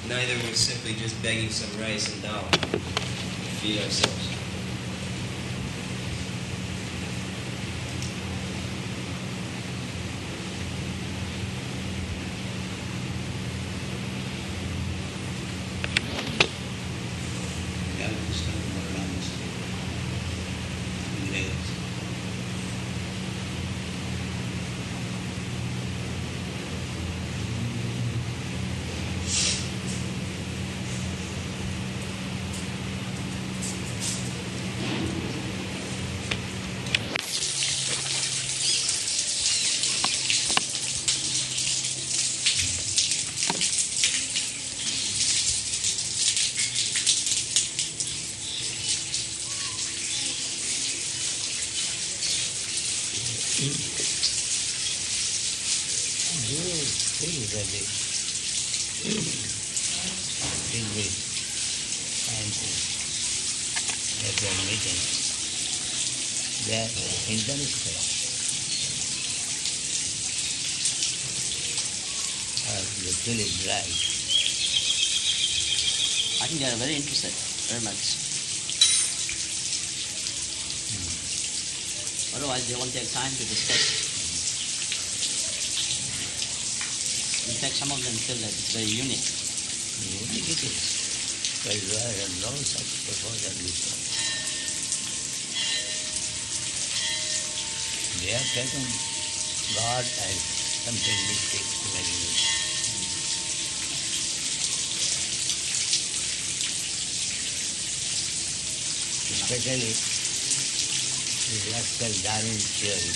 Neither we're simply just begging some rice and dal to feed ourselves. I think they are very interested, very much. Otherwise, they won't take time to discuss. In fact, some of them feel that it's very unique. Unique it is. But I have no such proposal before. They have taken God as something mystic, imaginary. Especially the rascal Darwin theory.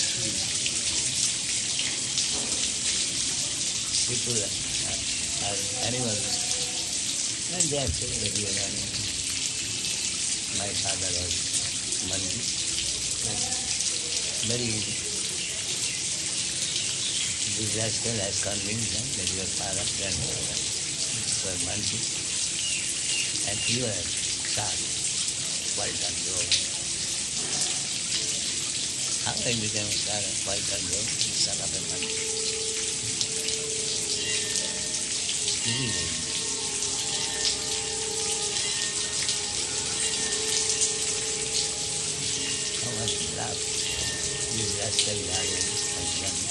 People are animals and they are still regular animals. My father was monkey. Very easy. This rascal has convinced them that your father, grandfather were monkey and you were shark. Python road. How I became a star of Python road, son of a man. How much love this rascal guardian has done.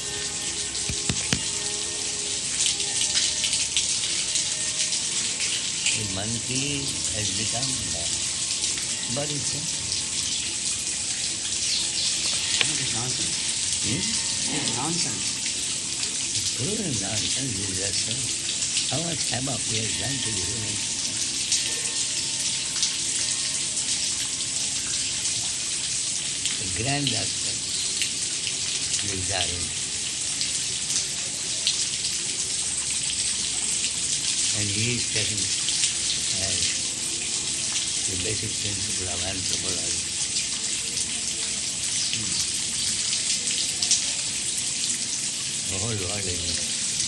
The monkey has become man. But it's nonsense. It's nonsense. Pure nonsense is just how much havoc he has done to the human system. The grand doctor is Darwin. And he is taking as the basic principle of anthropology. The whole world is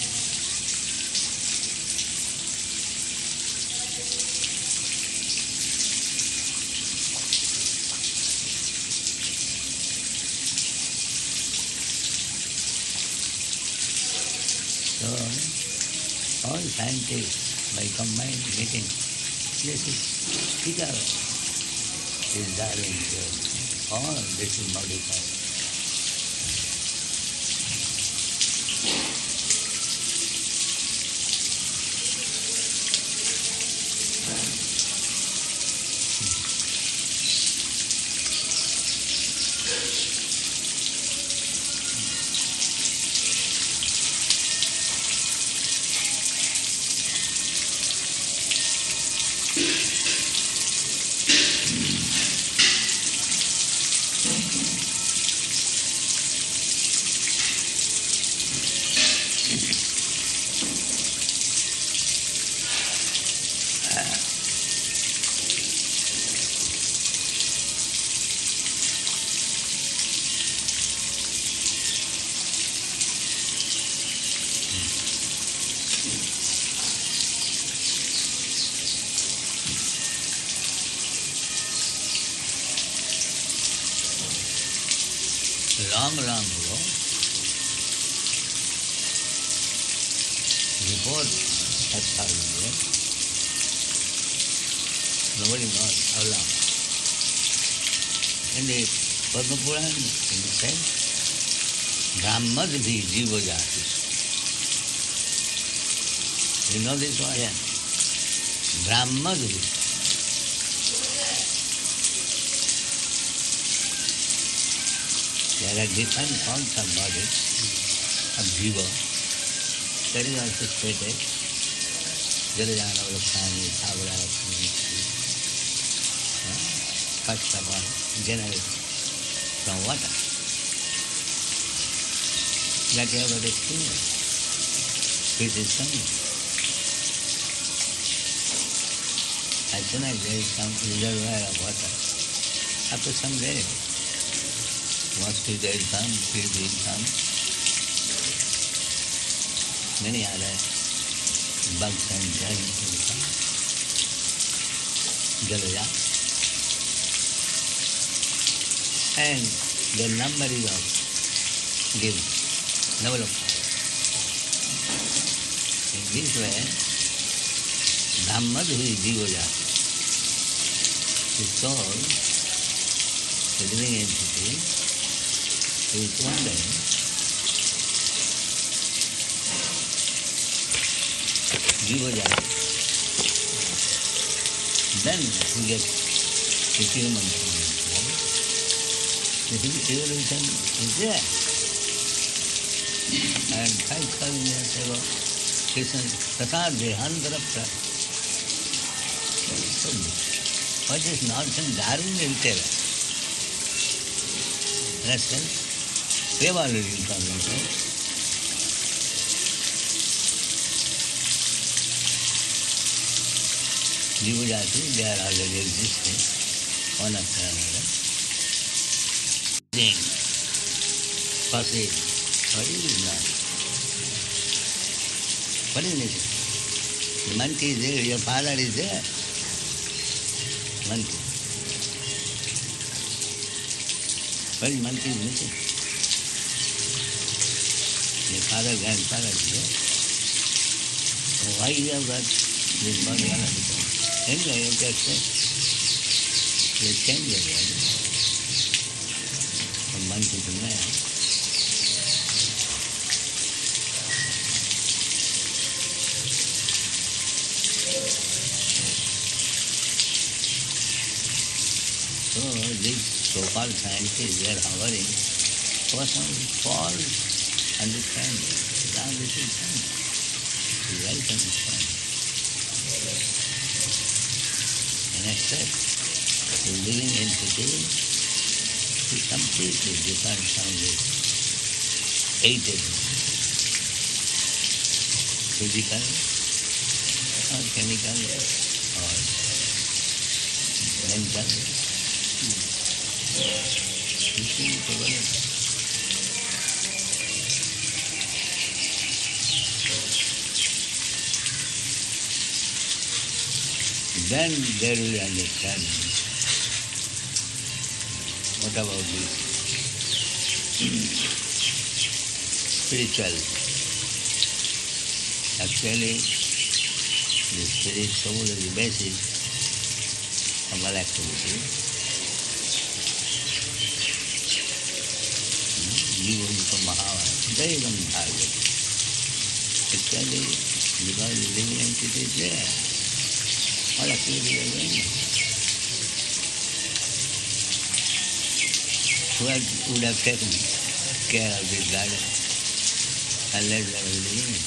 so all scientists by combined meeting, this is speak out is Darwin theory. All this is modified. Long ago, before 5,000 years. Nobody knows how long. In the Padma Puran, it says, Brahmad bhi jiva jati. You know this one? Yeah. Brahmad bhi. There are different forms of bodies of jiva. That is also stated. Jalajana Vrksani, Thavara Vrksani. First of all, generate from water. That you have experienced. Which is coming. As soon as there is some reservoir of water, after some days, mosquitoes come, bees come, many other bugs and germs will come. Jalaja. And the number is of given, level of power. In this way, Brahmad who is Jiva Jati, the soul, the living entity, is one day Jiva Jati. Then we get the human form. The evolution is there. And 5,000 years ago, Krishna Prasad Dehandara Prasad. What is nonsense Darwin will tell us. Understand? We have already informed them. Jivajati, they are already existing, one after another. Passage. What is it now? What is it? The monkey is there, your father is there. Monkey. Well, monkey is missing. Your father, grandfather is there. So why you have got this body all of it? Anyway, you have to accept. They change your body. From monkey to man. So these so-called scientists, they are hovering for some false understanding. Now this is science. Right understanding. And accept the living entity is completely different from this aided physical or chemical or mental. You see the world. Then they will understand what about this spiritual. Actually, the spirit soul is the basis of all activity. Jiva become Mahava, very long target. Actually, because the living entity is there, all activity are going on. Who would have taken care of this garden and let them living in it?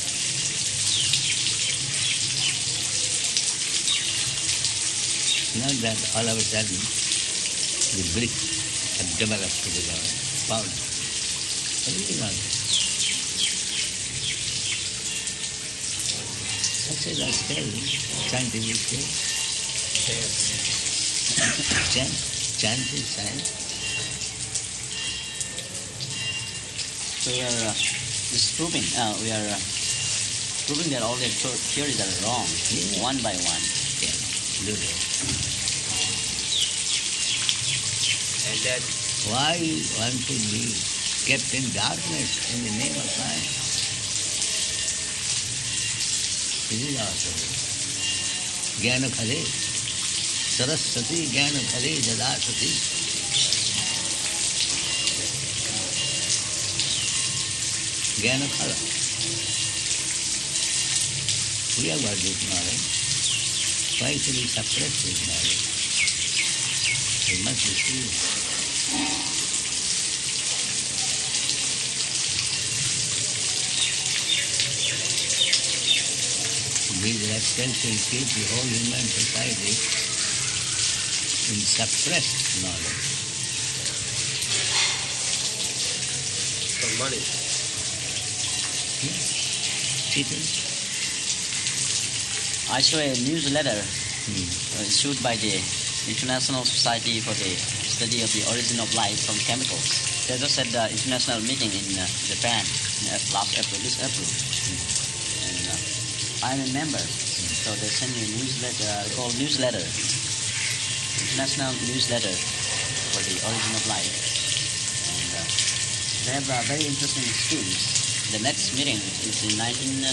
Not that all of a sudden the brick had developed to the powder. Really not. Such a scale, scientific scale. Chance is science. So we are disproving, we are proving that all the theories are wrong, one by one. Yeah, do that. And that why one should be kept in darkness in the name of science? This is our Prabhu. Jnana Khare. Saraswati Jnana Khare Dadasati. Jnana Khara. We have got this knowledge. Why should we suppress this knowledge? It must be true. These rascals will keep the whole human society in suppressed knowledge. For money. It is. I saw a newsletter issued by the International Society for the Study of the Origin of Life from Chemicals. They just had the international meeting in Japan last April, this April. And I'm a member, so they sent me a newsletter called Newsletter, International Newsletter for the Origin of Life. And they have very interesting schemes. The next meeting is in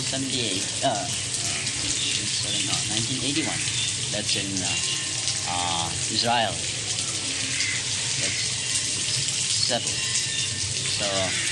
1981. That's in Israel. That's settled. So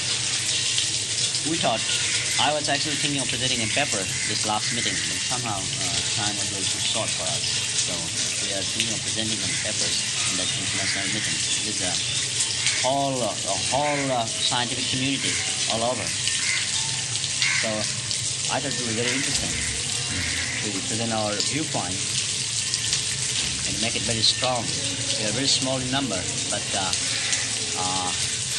we thought, I was actually thinking of presenting a paper this last meeting, but somehow time was a little too short for us. So we are thinking of presenting some papers in that international meeting. With a whole scientific community all over. So I thought it was very interesting to present our viewpoint and make it very strong. We are very small in number, but our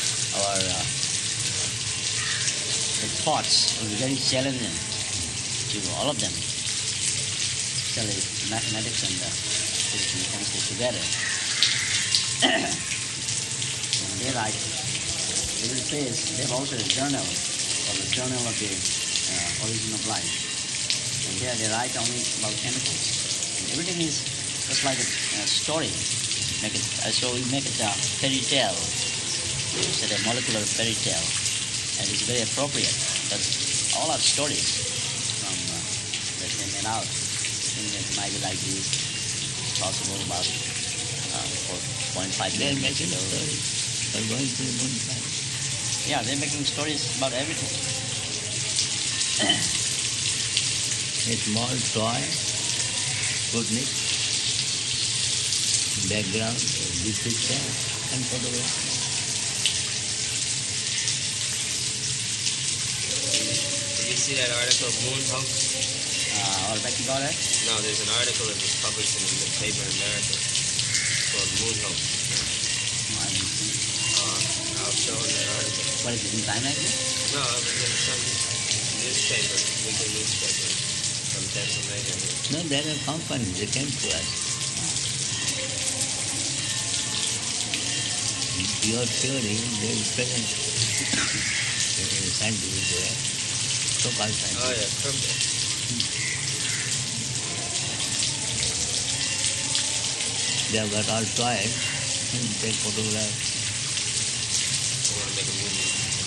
the thoughts will be very challenging to all of them, especially mathematics and physics and chemistry together. And they write, every place, they have also a journal, called the Journal of the Origin of Life. And there they write only about chemicals. And everything is just like a story. So we make it a fairy tale, instead of molecular fairy tale. And it's very appropriate. But all our stories from that they made out, things that might be like this, possible about 4.5 They are million making years ago. stories. They are going to the moon planet. Yeah, they're making stories about everything. A small toy, Sputnik, background, big picture, and photograph. Did you see that article, Moon Hoax? Or Becky got it? No, there's an article that was published in the paper in America called Moon Hoax. No, I didn't see. I'll show you that article. What is it, in Time Magazine? No, it was in some newspaper, weekly newspaper from Pennsylvania. No, there are companies, they came to us. Your theory, they will present scientific way, so-called scientific. Oh yeah, crypto. They have got all toys and take photographs. I want to make a movie.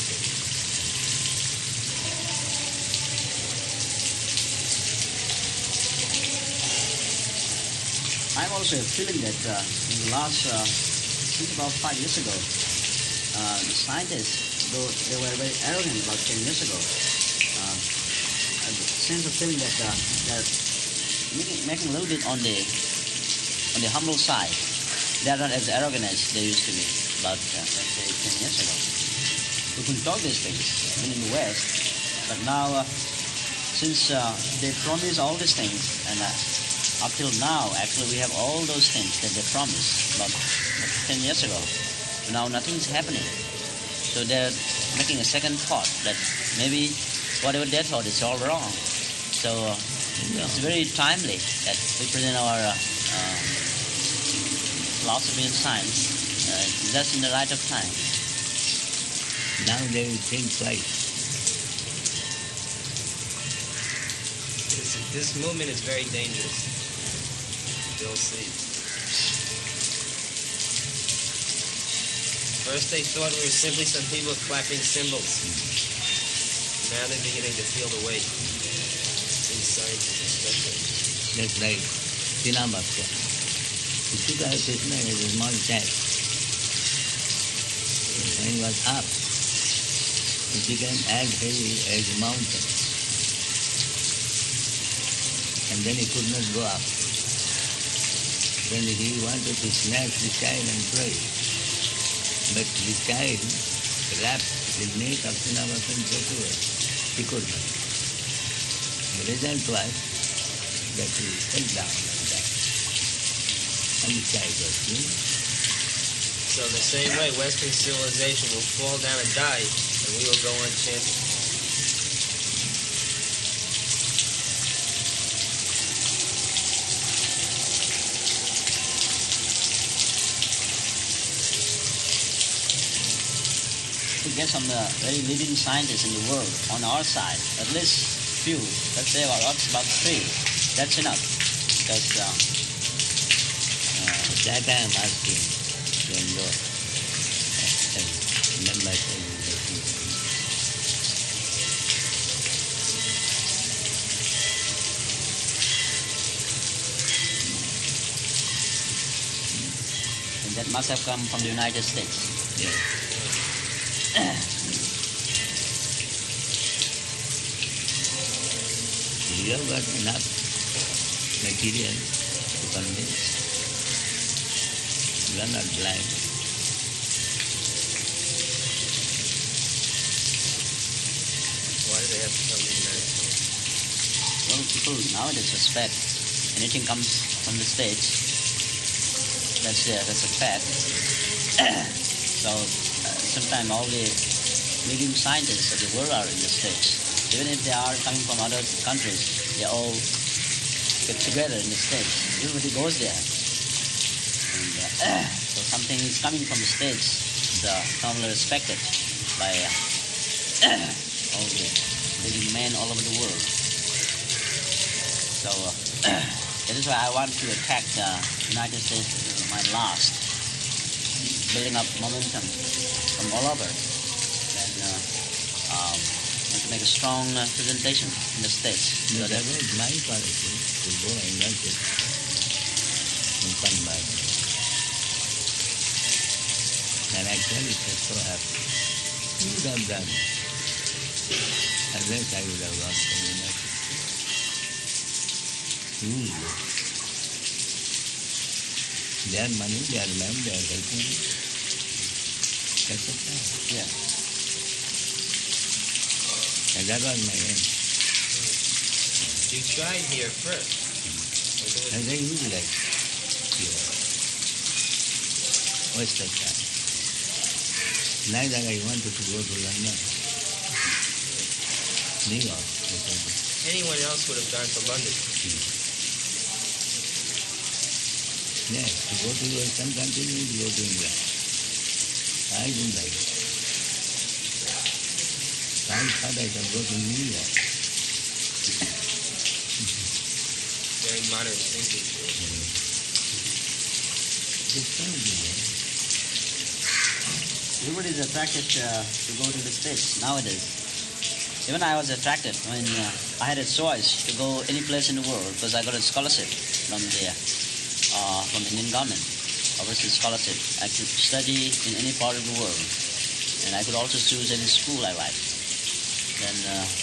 I'm also feeling that in the last, since about 5 years ago, the scientists, though they were very arrogant about 10 years ago, I have a sense of feeling that they're making a little bit on the humble side. They are not as arrogant as they used to be about, let's say, 10 years ago. We couldn't talk these things, even in the West, but now, since they promise all these things, and up till now, actually, we have all those things that they promised about 10 years ago. Now nothing's happening. So they're making a second thought that maybe whatever they thought is all wrong. So it's very timely that we present our philosophy and science just in the right of time. Now they will think twice. This movement is very dangerous. You'll see. First they thought we were simply some people clapping cymbals. Now they're beginning to feel the weight. These scientists. Just like Tina Bhaktya. He took out Krishna as a small child. When he was up, it became as heavy as a mountain. And then he could not go up. Then he wanted to snatch the child and throw it. But the child wrapped the neck of Srinivasa and took away. He could not. The result was that he fell down and died. And the child was killed. So the same way, Western civilization will fall down and die, and we will go unchanted. To get some very leading scientists in the world on our side, at least few, let's say about 3, that's enough. Because That I am asking when Lord members of the and that must have come from the United States. Yes. You have got enough material to convince. You are not blind. Why do they have to come to the United States? Well, people nowadays suspect anything comes from the States. That's a fact. So sometimes all the leading scientists of the world are in the States. Even if they are coming from other countries, they all get together in the States. Everybody goes there. And, so something is coming from the States. It's normally respected by all the leading men all over the world. So that is why I want to attack the United States with my last, building up momentum from all over, and to make a strong presentation in the States. No, that was my policy to go and work it and come back. And actually it was so happy. Who would have done it? Unless I would have gone to the United States. Their money, their land, they are helping me. That's a fact. Yeah. And that was my aim. You tried here first. And then you like here. What's that time? Neither I wanted to go to London. New York. Anyone else would have gone to London. Yes, to go to some country means to go to England. I didn't like it. I thought I could go to New York. Very modern thinking. It's fine, Everybody is attracted to go to the States nowadays. Even I was attracted when I had a choice to go any place in the world because I got a scholarship from the Indian government, overseas scholarship. I could study in any part of the world, and I could also choose any school I like. Then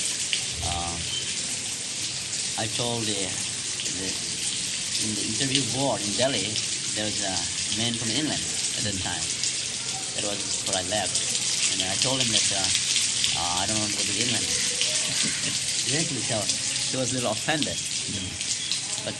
I told in the interview board in Delhi, there was a man from England at that time. That was before I left, and I told him that I don't want to go to England. Directly, so he was a little offended. But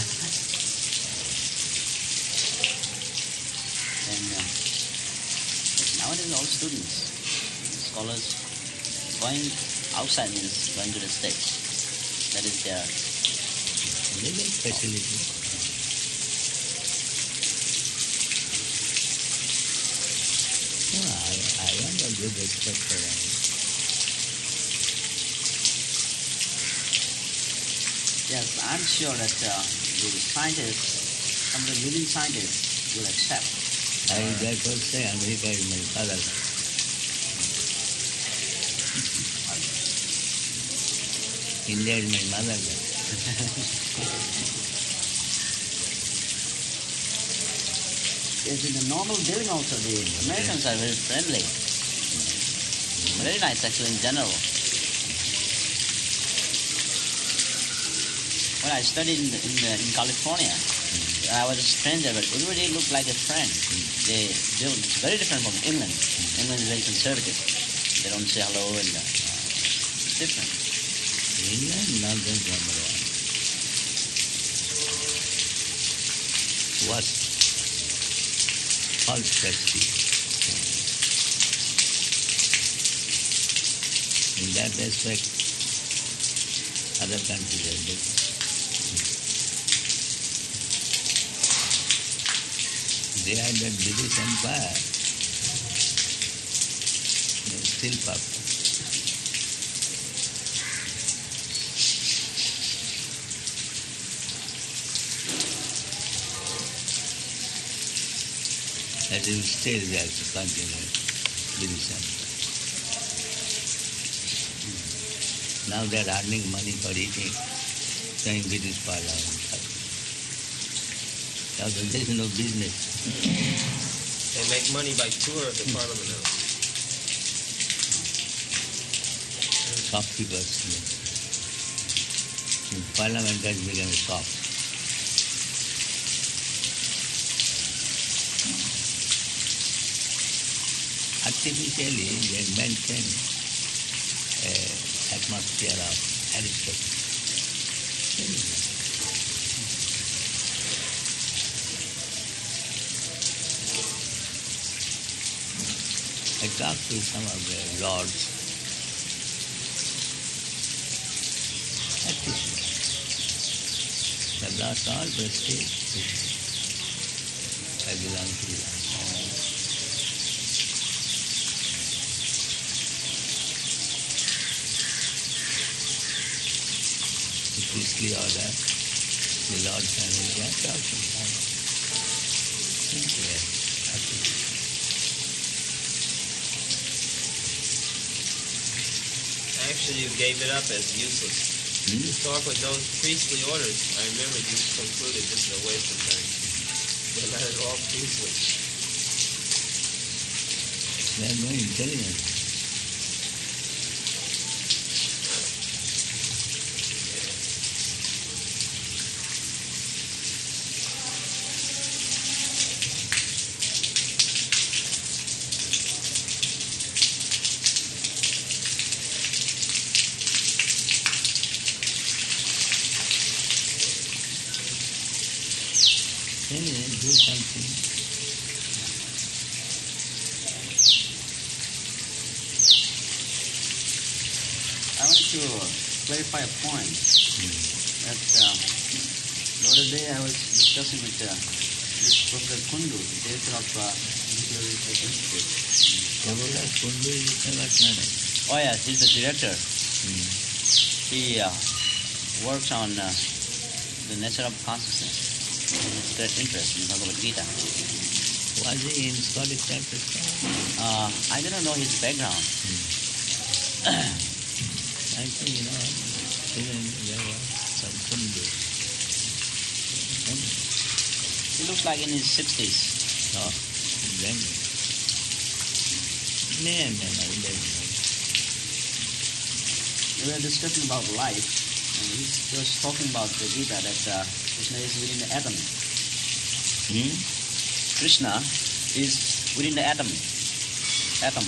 nowadays all students, scholars, going outside means going to the States. That is their facility. No, I have a good respect for them. Yes, I'm sure that the scientists, some of the leading scientists will accept. I therefore say America is my fatherland. India is my motherland. Yes, in the normal dealing also, the Americans are very friendly. Very nice actually in general. When I studied in California, I was a stranger, but everybody looked like a friend. It's very different from England. England is very conservative. They don't say hello and it's different. England, Northern Canada. Worst. False prestige. In that respect, other countries are different. They had that British Empire. They're still popular. That is still there to continue British Empire. Now they are earning money for eating, saying British Parliament. Now there is no business. They make money by tour of the parliament now. Shopkeepers. Parliament has become a shop. Artificially, they maintain an atmosphere of aristocracy. I talked to some of the lords. They lost all prestige. I belong to you. The priestly order, the Lord family, they are talking. Actually, you gave it up as useless. You talk with those priestly orders. I remember you concluded this is a waste of time. They're not at all priestly. They have no intelligence. Anyway, do something. I wanted to clarify a point that the other day I was discussing with this Professor Kundu, the director of Nuclear Research Institute. Kundu is a Vatnana. Oh yes, he's the director. He works on the nature of consciousness. His great interest in Bhagavad Gita. Was he in Scottish Chapter? I didn't know his background. I think, even there was some Kundu. He looks like in his 60s. Oh, then. No. We were discussing about life, and he was talking about the Gita that Krishna is within the atom. Krishna is within the atom. Atom.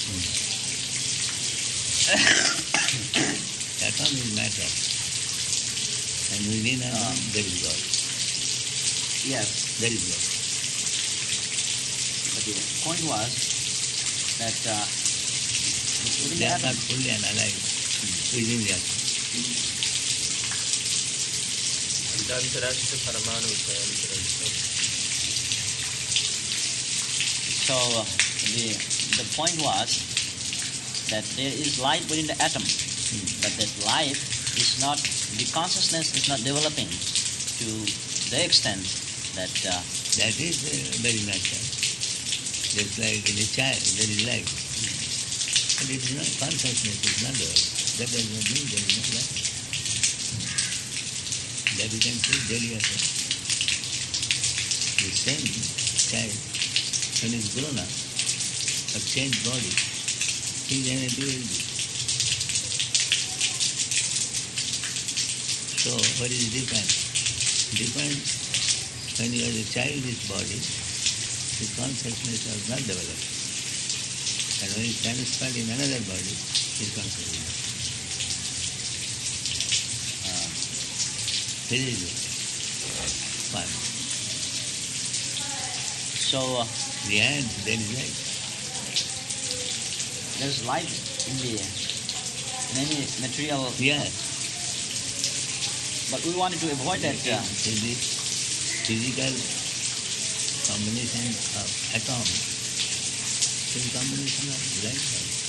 Atom is matter. And within atom, there is God. Yes. There is God. But the point was that within They the are atom, not fully analyzed within the atom. So the point was that there is life within the atom, but that life is not, the consciousness is not developing to the extent that That is very natural. Just like in a child, there is life. But it is not, consciousness is not developed. That does not mean there is no life. that you can see daily also. The same child, when he's grown up, a changed body, his energy will be. So, what is different? Different when you are a child, this body, the consciousness was not developed. And when you transferred in another body, his consciousness. This is one. So The end, there is life. there's life in any material, Yes. but we wanted to avoid that. The physical combination of atoms is combination of life.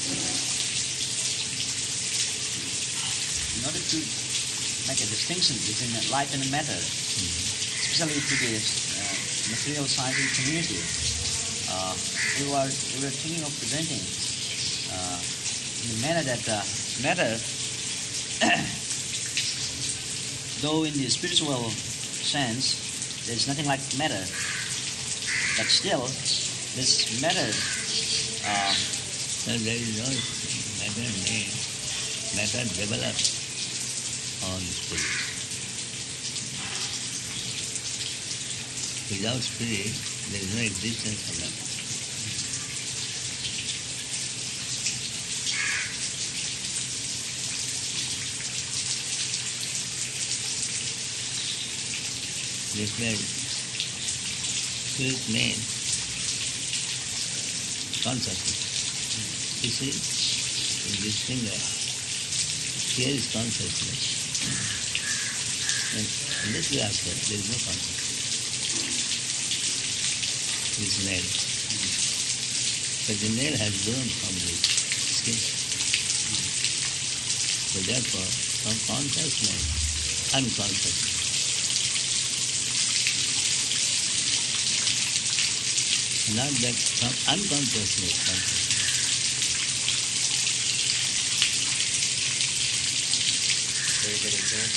In order to make a distinction between life and matter, especially to the material scientific community, we were thinking of presenting in the manner that matter, though in the spiritual sense, there's nothing like matter, but still, this matter, So there is no matter made, matter developed on spirit. Without spirit, there is no existence of matter. This way, spirit means consciousness. You see, in this finger, here is consciousness. And in this grasshopper, there is no consciousness. This nail. But the nail has grown from the skin. So therefore, from consciousness, unconsciousness. Not that from unconsciousness, consciousness. Very good example.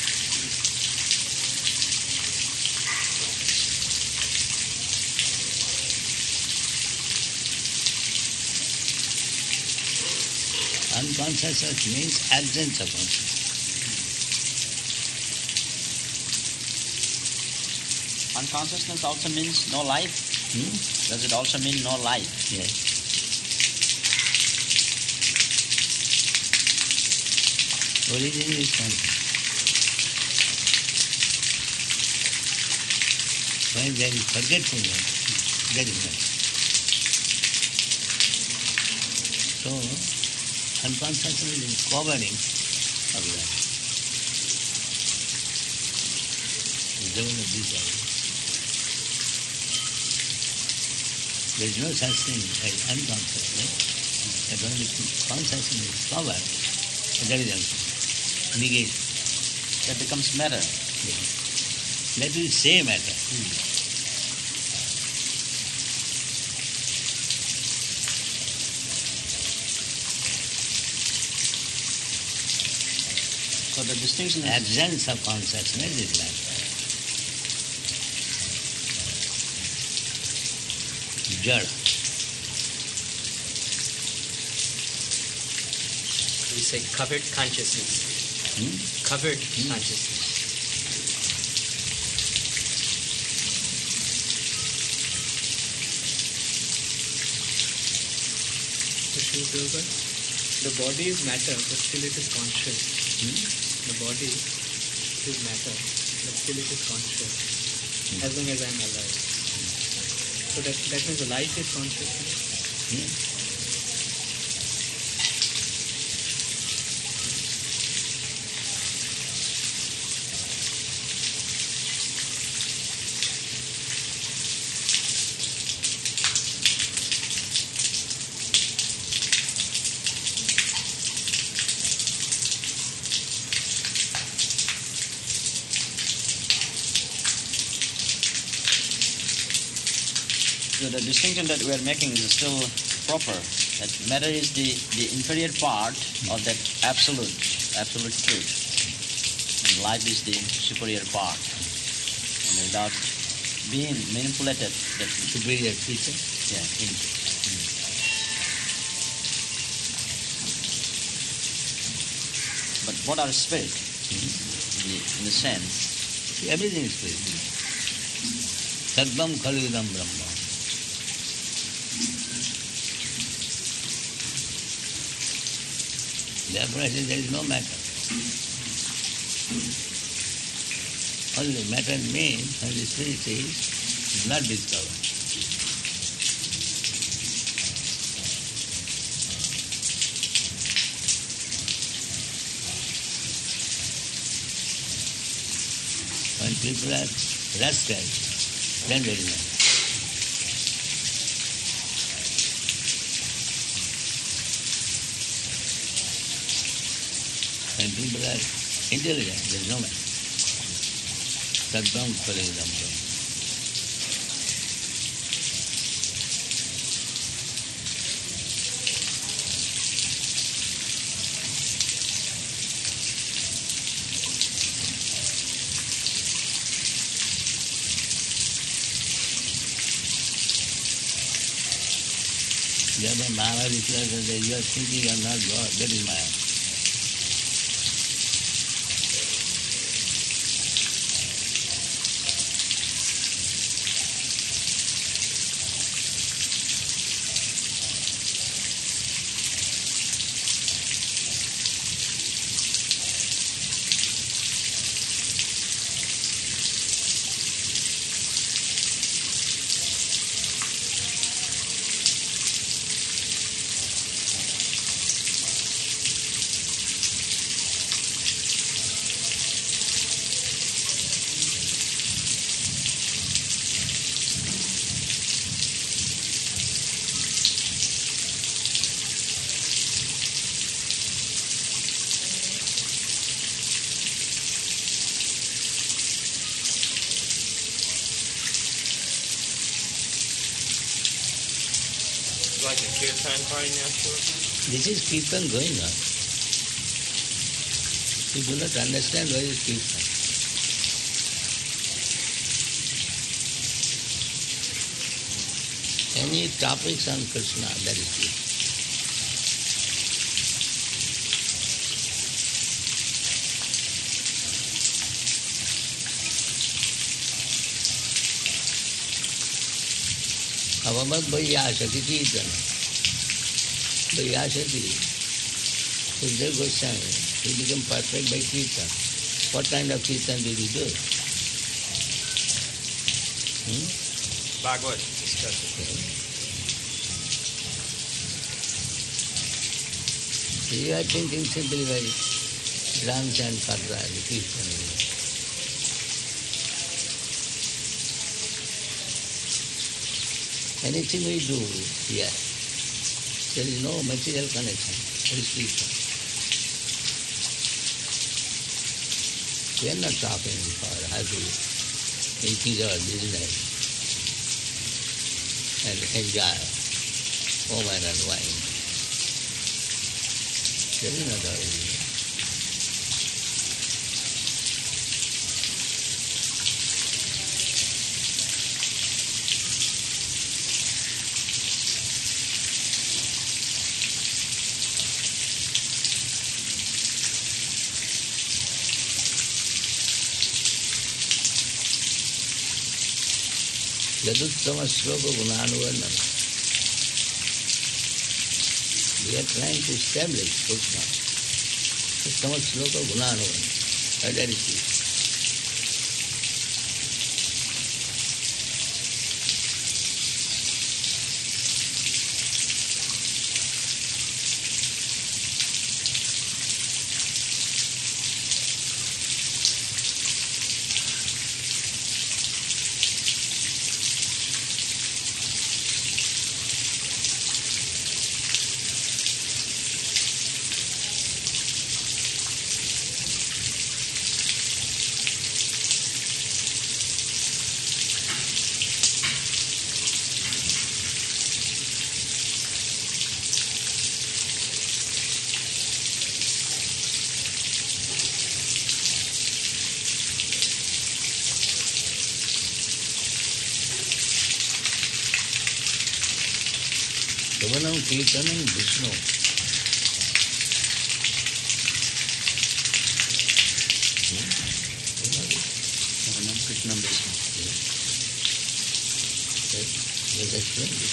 Unconsciousness means absence of consciousness. unconsciousness also means no life. Does it also mean no life? Yes. Origin is consciousness. When there is forgetfulness, there is nothing. So, unconsciousness is covering of life. There is no such thing as unconsciousness. That only consciousness is covered, and that is unconsciousness. Negate. That becomes matter. Yeah. That will say matter. So the distinction is Absence of consciousness is matter. Jada. We say covered consciousness. Covered consciousness. The body is matter, but still it is conscious. The body is matter, but still it is conscious. As long as I am alive. So that means the life is consciousness. So the distinction that we are making is still proper. That matter is the inferior part of that absolute truth. And life is the superior part. And without being manipulated, that superior teacher. yeah. But what are spirit? In the sense, Everything is spirit. Sarvam khalidam brahma. Therefore I say there is no matter. Only matter means when the spirit is not discovered. When people are rascals, then there is matter. When people are intelligent, there is no matter. Sadvam Kalidam. When Maharaj declares that you are thinking you are not God, that is Maya. Like a kirtan party now, sure. This is Kirtan going on. You do not understand what is Kirtan. Any topics on Krishna, that is Kirtan. Avamat Vaiyasati Kirtana. Vaiyasati, Sukadeva Goswami, he became perfect by Kirtan. What kind of Kirtan did he do? Bhagavad discussion. You are thinking simply by drums and patra, the Kirtan. Anything we do here, there is no material connection. It is Kirtan. We are not talking for how to increase our business and enjoy woman and wine. That is not our business. Yaduttama sloka gunanuvarnam. We are trying to establish Krishna. Uttama sloka gunanuvarnam. That is it. Shravanam Kirtanam Vishnu. Shravanam Krishnam Vishnu. Let's explain this.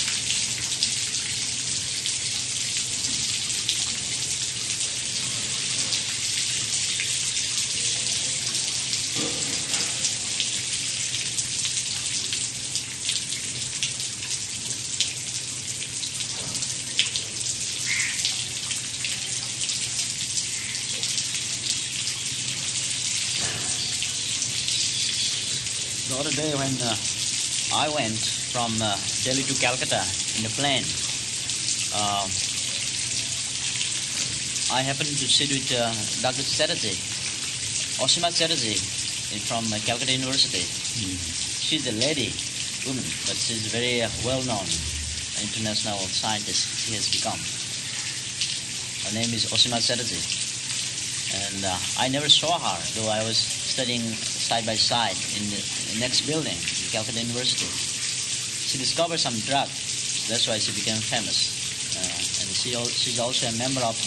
The other day when I went from Delhi to Calcutta in the plane, I happened to sit with Dr. Chatterjee, Osima Chatterjee from Calcutta University. She's a lady, woman, but she's very well-known international scientist she has become. Her name is Osima Chatterjee. And I never saw her, though I was studying side by side in the next building, Calcutta University. She discovered some drug, that's why she became famous. And she's also a member of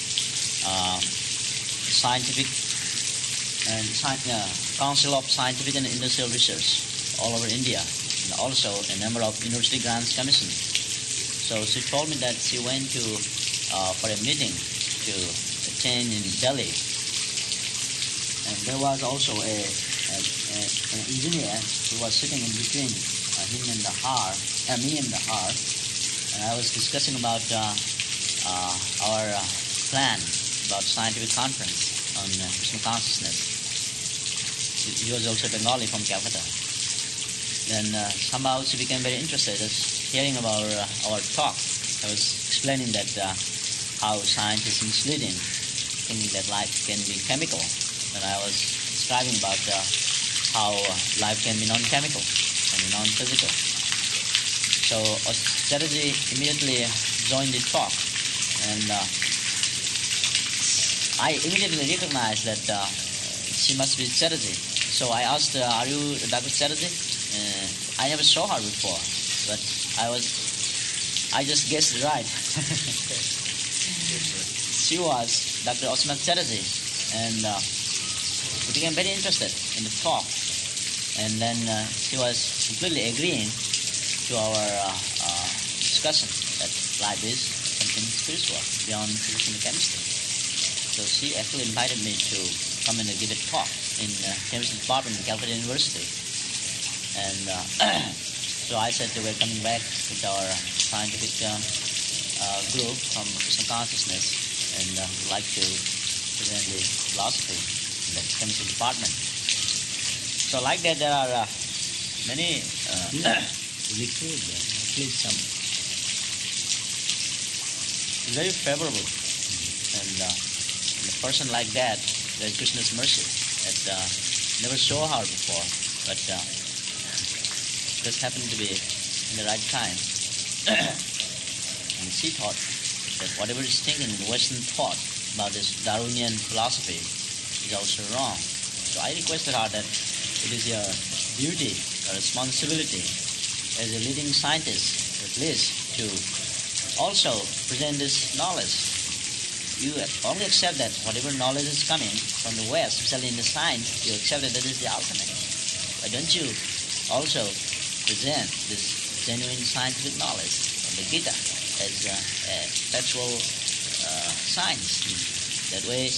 scientific and Council of Scientific and Industrial Research all over India, and also a member of University Grants Commission. So she told me that she went to for a meeting to attend in Delhi, and there was also an engineer who was sitting in between me and the her, and I was discussing about our plan about scientific conference on Krishna consciousness. He was also Bengali from Calcutta. Then somehow she became very interested in hearing about our talk. I was explaining that how science is misleading, thinking that life can be chemical, and I was describing about how life can be non-chemical and non-physical. So Chatterjee immediately joined the talk, and I immediately recognized that she must be Chatterjee. So I asked, "Are you Dr. Chatterjee?" I never saw her before, but I just guessed right. She was Dr. Osima Chatterjee, and we became very interested in the talk. And then she was completely agreeing to our discussion that life is something spiritual beyond physics and chemistry. So she actually invited me to come and give a talk in chemistry department in Calcutta University. And so I said that we're coming back with our scientific group from Krishna Consciousness, and would like to present the philosophy in the chemistry department. So like that, there are many... Record at least some. Very favorable. And in a person like that, there's Krishna's mercy. That never saw her before, but just happened to be in the right time. And she thought that whatever is thinking in Western thought about this Darwinian philosophy is also wrong. So I requested her that it is your duty or responsibility as a leading scientist, at least, to also present this knowledge. You only accept that whatever knowledge is coming from the West, especially in the science, you accept that that is the ultimate. Why don't you also present this genuine scientific knowledge of the Gita as a factual science? That way,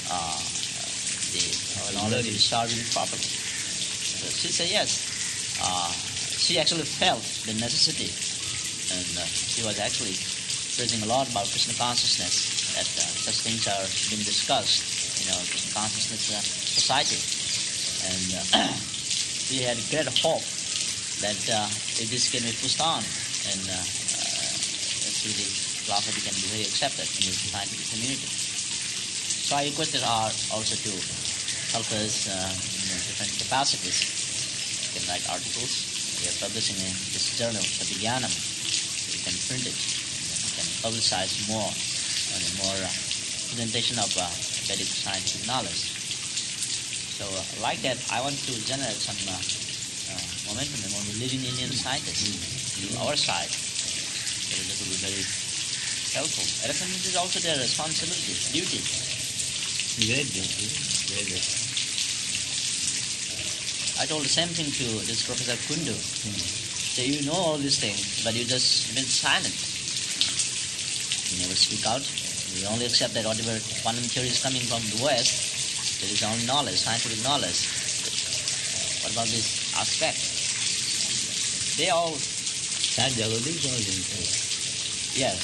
our knowledge is serving properly. So she said yes. She actually felt the necessity, and she was actually praising a lot about Krishna consciousness, that such things are being discussed in our Krishna consciousness society. And we had great hope that if this can be pushed on, and actually the philosophy can be very accepted in the scientific community. So I requested her also to help us in different capacities. We can write articles. We are publishing in this journal, Satigyanam. We can print it. We can publicize more and more presentation of Vedic scientific knowledge. So like that, I want to generate some momentum among the leading Indian scientists to our side. That will be very helpful. Elephant meat is also their responsibility, duty. Great duty. Very good. I told the same thing to this Professor Kundu. So you know all these things, but you just been silent. You never speak out. You only accept that whatever quantum theory is coming from the West, that is only knowledge, scientific knowledge. What about this aspect? They all... That Jagadish was interested. Yes.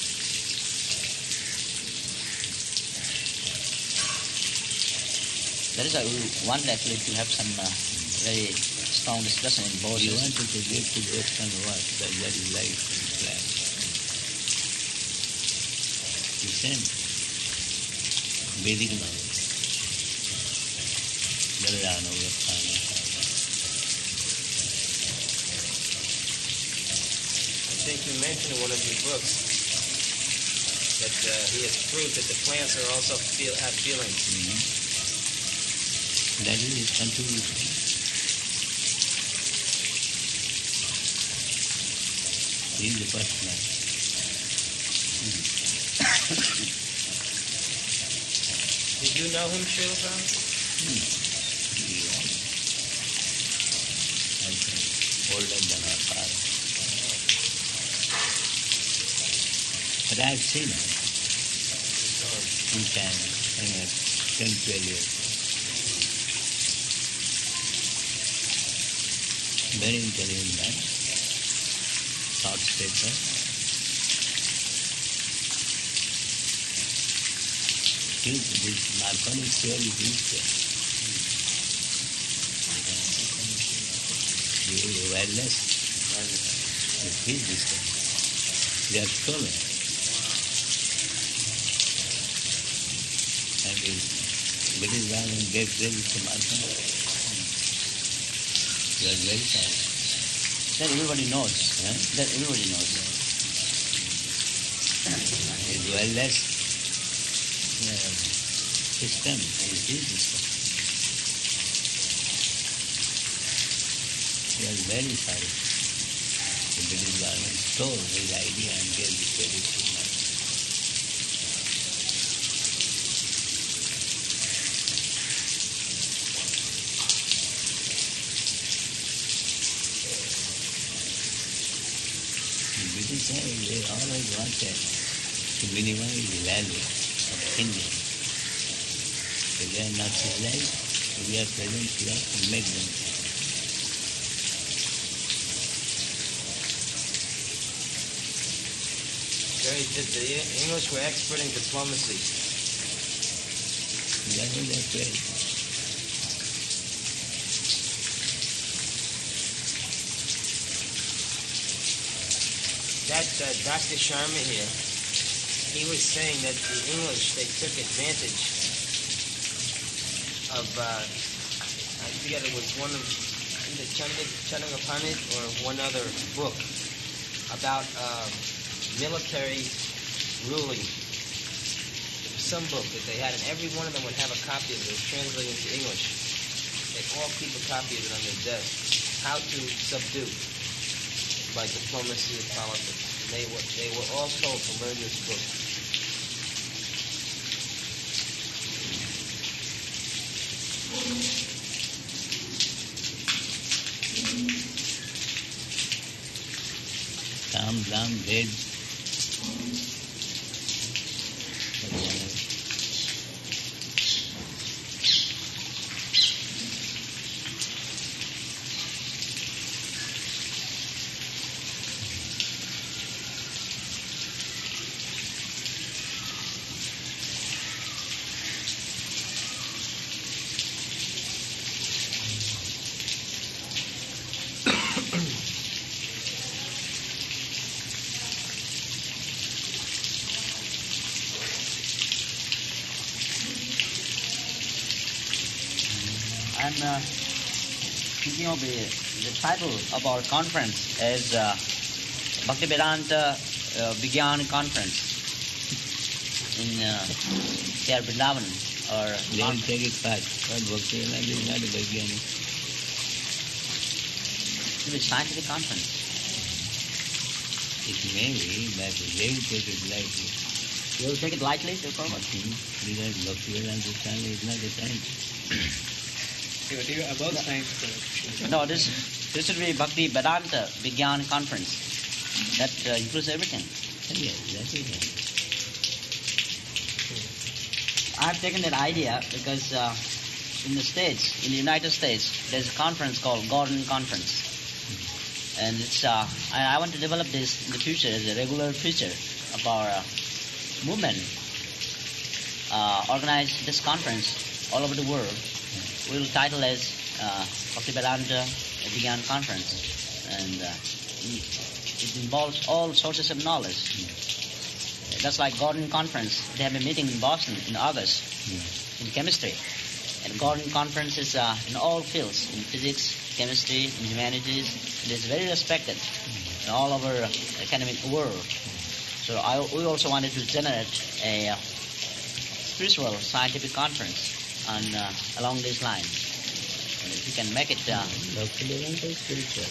That is why we want actually to have some very strong discussion in both. We wanted to give to the Western world that is life and plan. The same Vedic knowledge. Jaladhana, Vasthana. I think you mentioned in one of your books that he has proved that the plants are also have feelings. That is his contribution. He is the first man. Did you know him, Srila Prabhupada? I think older than our father. But I have seen him in China in 10, 12 years. Very intelligent man, short stature. This Marconi theory is wireless. It is this thing. They are stolen. And the British government gave credit to Marconi. You are very sad. That everybody knows. That everybody knows. It's wireless system. It is his system. We are very sorry. The British government stole his idea and gave the credit to Marconi. They always wanted to minimize the value of Indians. If they are not civilized, we are present here to make them. The English were expert in diplomacy. That is their credit. That Dr. Sharma here, he was saying that the English, they took advantage of, I forget, it was one of the Chandrapanit or one other book about military ruling. Some book that they had, and every one of them would have a copy of it. It was translated into English. They all keep a copy of it on their desk. How to subdue by diplomacy and politics. They were all told to learn this book. Tam, Dam, Ved. And speaking of the title of our conference is Bhaktivedanta Vigyan Conference in here Vrindavan. Or They will take it fast. But Bhaktivedanta is not a Vaigyanik. it will be scientific conference. It may be, but they will take it lightly. You will take it lightly, Srila Prabhupada? Because Bhaktivedanta Swami is not a scientist. But you are above science, sir. No, this should be Bhakti Vedanta Vigyan Conference. That includes everything. Yes, that is right. I've taken that idea because in the States, in the United States, there's a conference called Gordon Conference. And it's I want to develop this in the future as a regular feature of our movement. Organize this conference all over the world. We'll title as Bhaktivedanta Vigyan Conference. And it involves all sources of knowledge. Just like Gordon Conference, they have a meeting in Boston in August in chemistry. And Gordon Conference is in all fields, in physics, chemistry, in humanities. It is very respected in all over academic world. So we also wanted to generate a spiritual scientific conference on along these lines. And if you can make it... Bhaktivedanta is spiritual.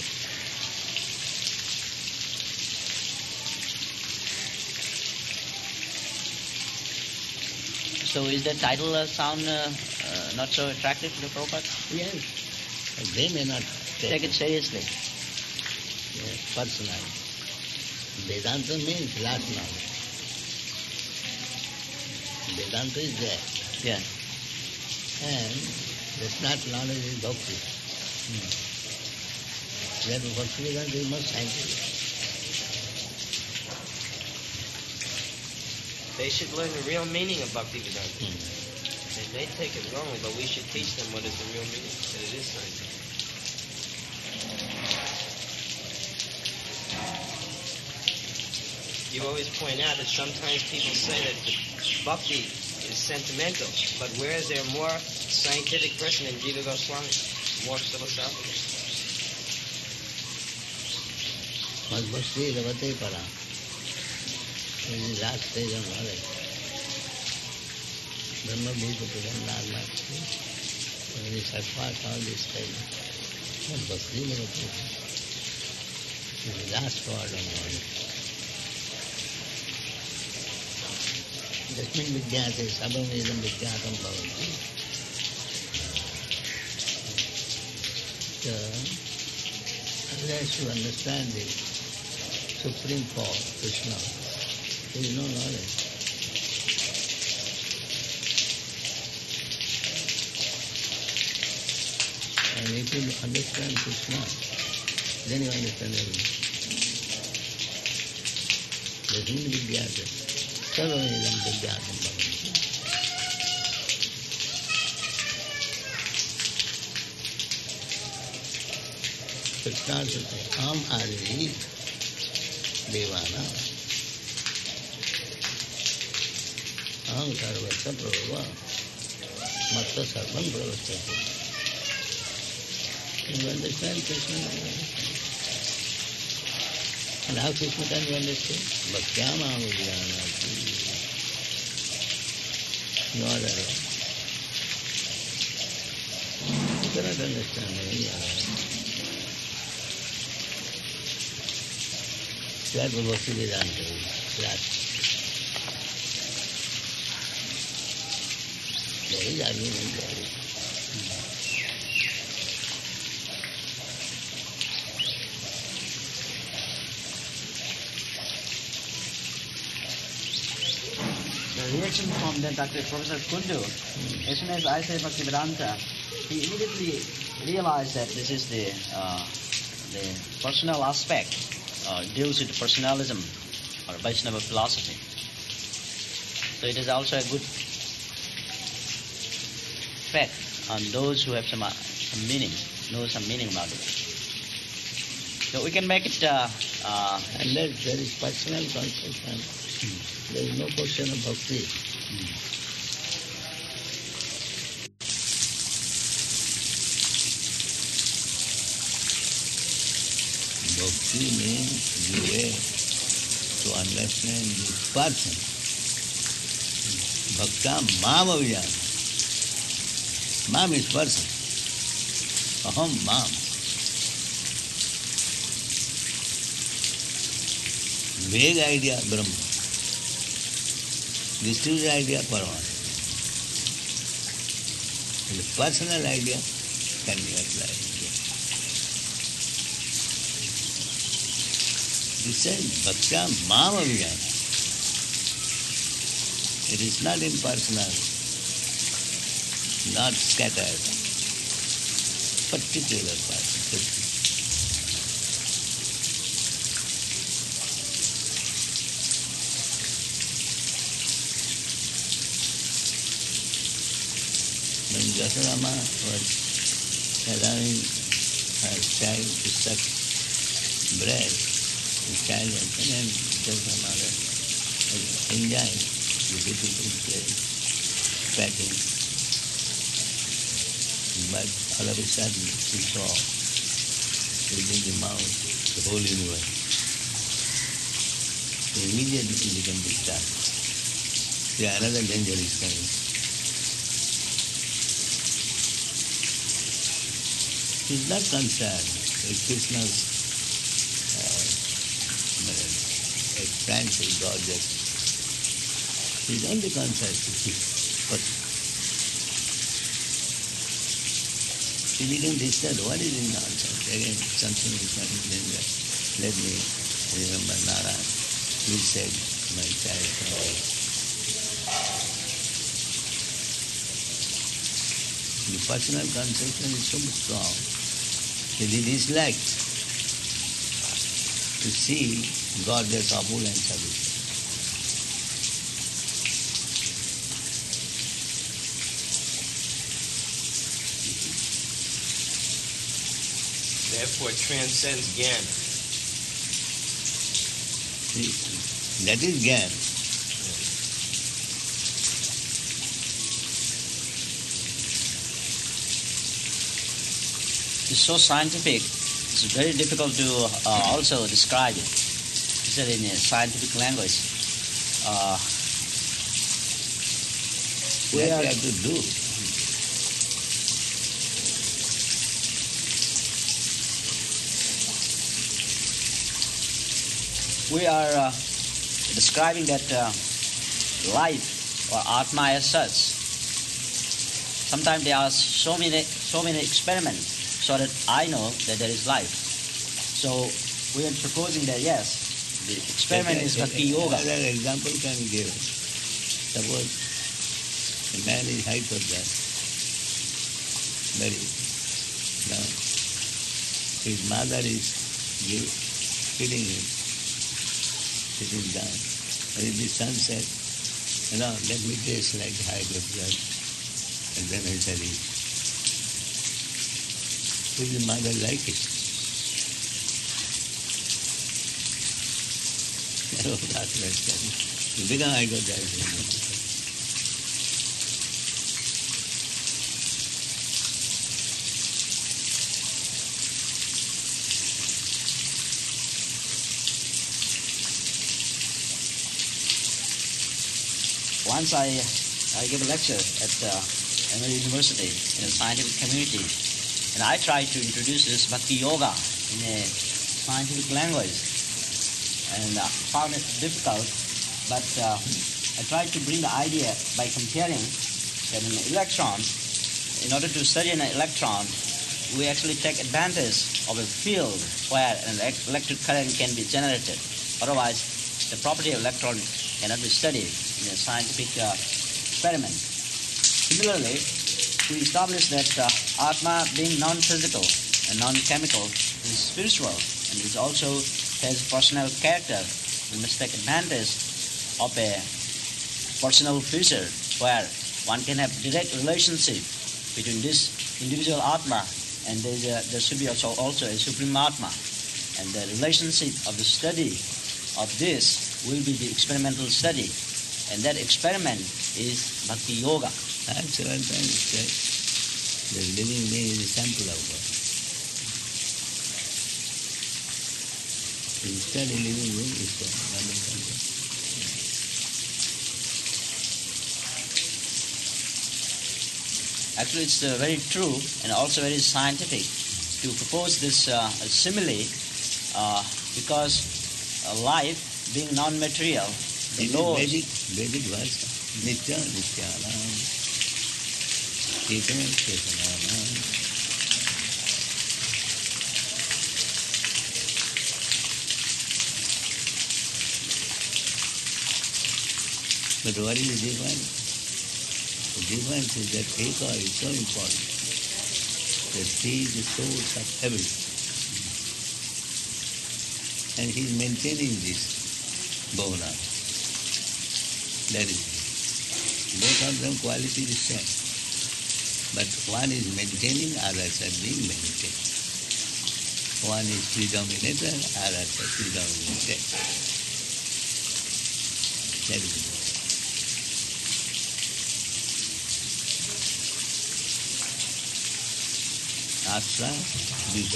So is the title sound not so attractive to the Prabhupada? Yes. They may not Take it seriously. Yes, personal. Vedanta means last knowledge. Vedanta is there. Yeah. And that last knowledge is bhakti. Therefore, Bhaktivedanta is more scientific. They should learn the real meaning of Bhaktivedanta. They take it wrongly, but we should teach them what is the real meaning, that it is scientific. You always point out that sometimes people say that the bhakti is sentimental, but where is there a more scientific person than Jiva Goswami? More philosophical. Madhvasti Ravate Para. This is the last stage of knowledge. Brahma Bhuta Prajanarmati. When we surpass all this stage, Madhvasti Ravate Para. This is the last word of knowledge. Jasmin Vidyate Sabam Vedam Vidyatam Bhavati. So, unless you understand the supreme force, Krishna, there is no knowledge. And if you understand Krishna, then you understand everything. Jasmin Vidyate. Sarvavedam Vidyatam Bhavanti. Krishna says, Am Ari Devana. Aham Sarvata Prabhava. Matta Sarvam Pravastati. You understand Krishna? And how Krishna can you understand? Bhaktyama Vidyanati. No other way. You cannot understand any other way. That was Bhaktivedanta is last. There is argument there. The reaction from the Dr. Professor Kundu, as soon as I say Bhaktivedanta, he immediately realized that this is the personal aspect, deals with personalism or Vaishnava philosophy. So it is also a good effect on those who have some meaning, know some meaning about it. So we can make it... Unless there is personal conception, there is no question of bhakti. Bhakti means the way to understand the person. Bhakta mam avijana. Mam is person. Aham mam. vague idea Brahma, distributed idea Paramatma. And the personal idea can be applied. This says Bhaksha Mam Avijana. It is not impersonal, not scattered, particular person. When Yasodhama was allowing her child to suck bread, the child was and Yasodhama was enjoying the beautiful place, patting. But all of a sudden she saw within the mouth the whole universe. She immediately became distracted. See, another danger is coming. She is not concerned with Krishna's expansive gorgeous. She is only concerned with his person. She didn't disturb what is in nonsense. Again, something is not in danger. Let me remember Narayan. Please save my child from this. The personal conception is so strong that it is like to see gorgeous opulence of it. Therefore, it transcends Gyan. See, that is Gyan. It's so scientific, it's very difficult to also describe it. It's in a scientific language. What you have to do. We are describing that life or Atma as such. Sometimes there are so many experiments so that I know that there is life. So we are proposing that yes, the experiment is Bhakti Yoga. Another example can be given. Suppose a man is hypothetical, very now his mother is feeding him, sitting down. And if the son said, let me taste like high blood pressure, and then I shall eat. Will the mother like it? No, that's right. You become hypothetical. Once I gave a lecture at Emory University in a scientific community, and I tried to introduce this Bhakti Yoga in a scientific language, and found it difficult, but I tried to bring the idea by comparing that an electron, in order to study an electron, we actually take advantage of a field where an electric current can be generated. Otherwise, the property of electron cannot be studied in a scientific experiment. Similarly, we establish that Atma, being non-physical and non-chemical, is spiritual and is also has personal character. We must take advantage of a personal feature where one can have direct relationship between this individual Atma and there should be also a Supreme Atma. And the relationship of the study of this will be the experimental study. And that experiment is Bhakti Yoga. That's what I'm trying to say. The living being is a sample of God. You study living being is God. Actually, it's very true and also very scientific to propose this simile because life being non-material, the It is laws. Vedic verse. Nitya Nityanam. Chetanam Chetananam. But what is the difference? The difference is that Eka is so important that he is the source of everything. And he is maintaining this bhavana. That is, both of them quality is same. But one is maintaining, others are being maintained. One is predominator, others are predominated. That is it. Asra, Bija.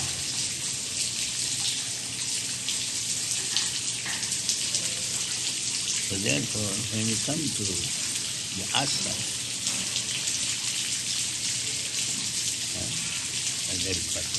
So therefore, when you come to the asra, that is perfect.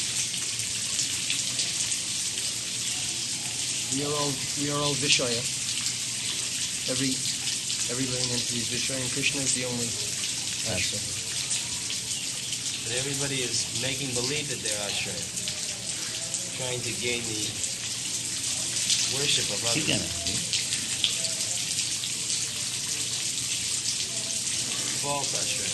We are all Vishaya. Every living entity is Vishaya, and Krishna is the only Ashra. But everybody is making believe that they're Ashray, trying to gain the worship of He others. cannot be. False Ashray.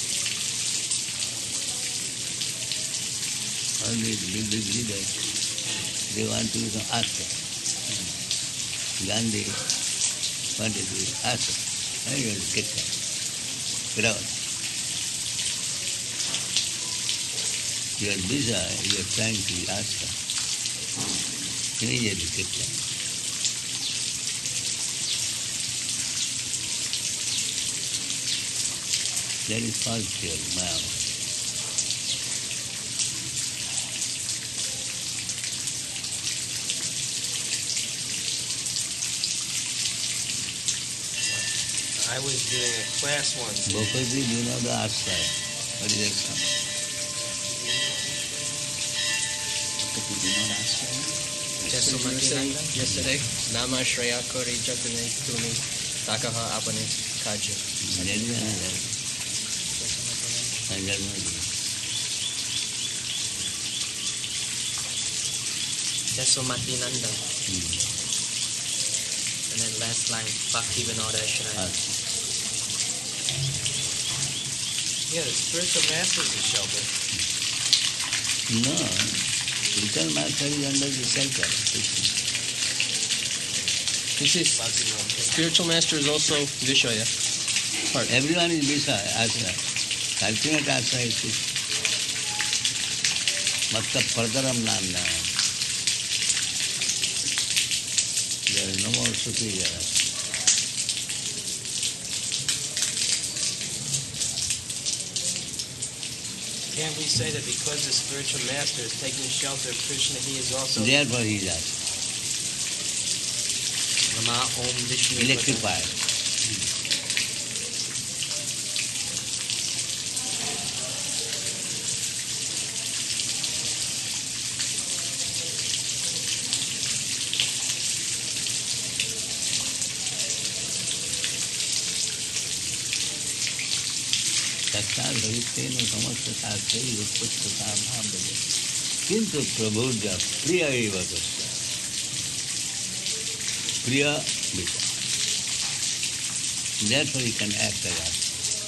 All these big leaders, they want to become Asra. Gandhi wanted to be Asra. And you will get that. Get out. You are busy, you are trying to be Asra. Immediately get that. That is false theory, Maya. I was doing a class once. Bhopalji, do you know the Asra? What is that song? But we do not ask for it. Just so you were saying yesterday, Nama Shreya Kori Jatane Tumi Takaha Apane Kaja. That is another. And that was Jasomati Nanda. And then last line, Bhakti Vinoda Shranaya. Yeah, the spiritual master is a shelter. No, spiritual master is under the shelter. This is spiritual master is also Vishaya. Part. Everyone is Visa, Asra. Ultimate Asra is Krishna. Matta Pardaram Nanda. There is no more superior. Can't we say that because the spiritual master is taking shelter of Krishna, he is also Therefore he is Asra. Nama Om Vishnu. Electrified. साक्षात भविष्येन समस्त शास्त्रे उत्पुष्टता भाव बजे किंतु प्रभुर्ज प्रिय एव तस्य प्रिय विषय therefore he can act as us.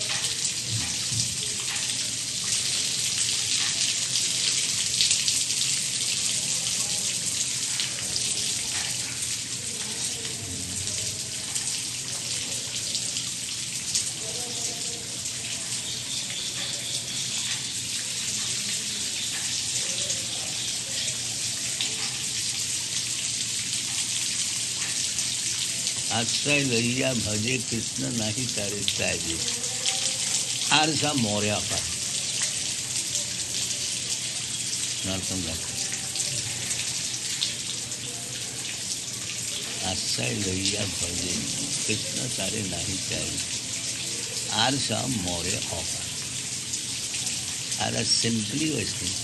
आश्रय लैया भजे कृष्ण नहीं तारे त्याजे आरसा मौर्या पर नरसम आश्रय लैया भजे कृष्ण तारे नहीं त्याजे आरसा मौर्य ऑफर आर सिंपली वैसे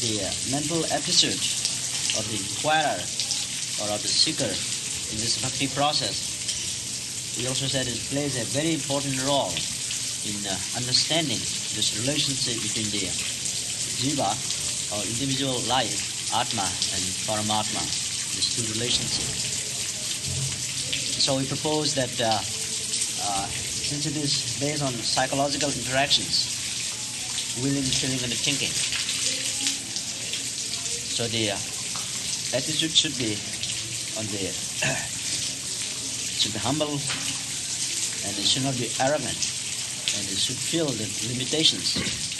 the mental episode of the inquirer or of the seeker in this bhakti process, he also said it plays a very important role in understanding this relationship between the jiva or individual life, atma, and paramatma, these two relationships. So we propose that since it is based on psychological interactions, willing, feeling, and thinking, so the attitude should be on the should be humble, and it should not be arrogant, and it should feel the limitations.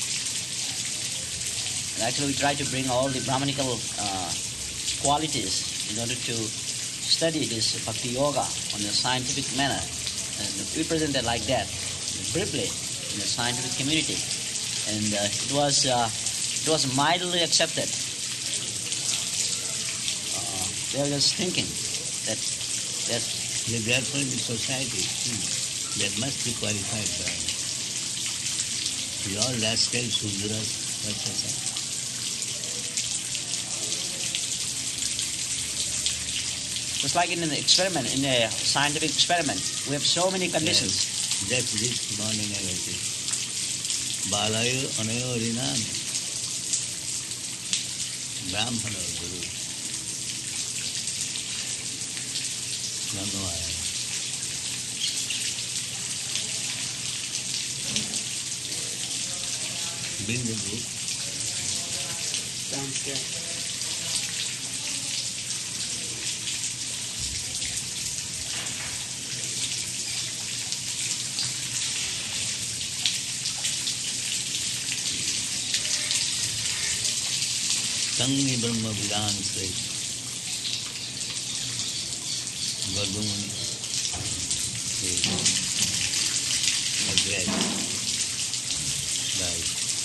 And actually, we try to bring all the Brahmanical qualities in order to study this bhakti yoga on a scientific manner, and we present it like that, briefly, in the scientific community, and it was mildly accepted. They were just thinking that therefore in the society there must be qualified Brahmins. We all rascals, Sudras, what's that? Just like in an experiment, in a scientific experiment, we have so many conditions. Yes. Just this morning I was it. Balayo anayo rinam Brahmana Guru. Nandamaya. Bring the book. Downstairs. Tangni Brahma Vidhan Shrestha Garbhamuni is addressed by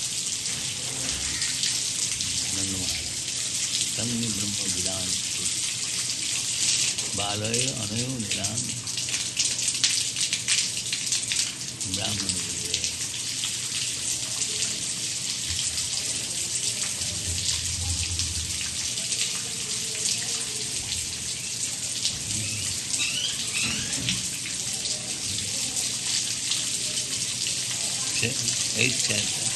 Nandamaya. Tangni Brahma Vidhan Shrestha Balaya Anayo Niram Brahmana Vidya. Eighth chapter.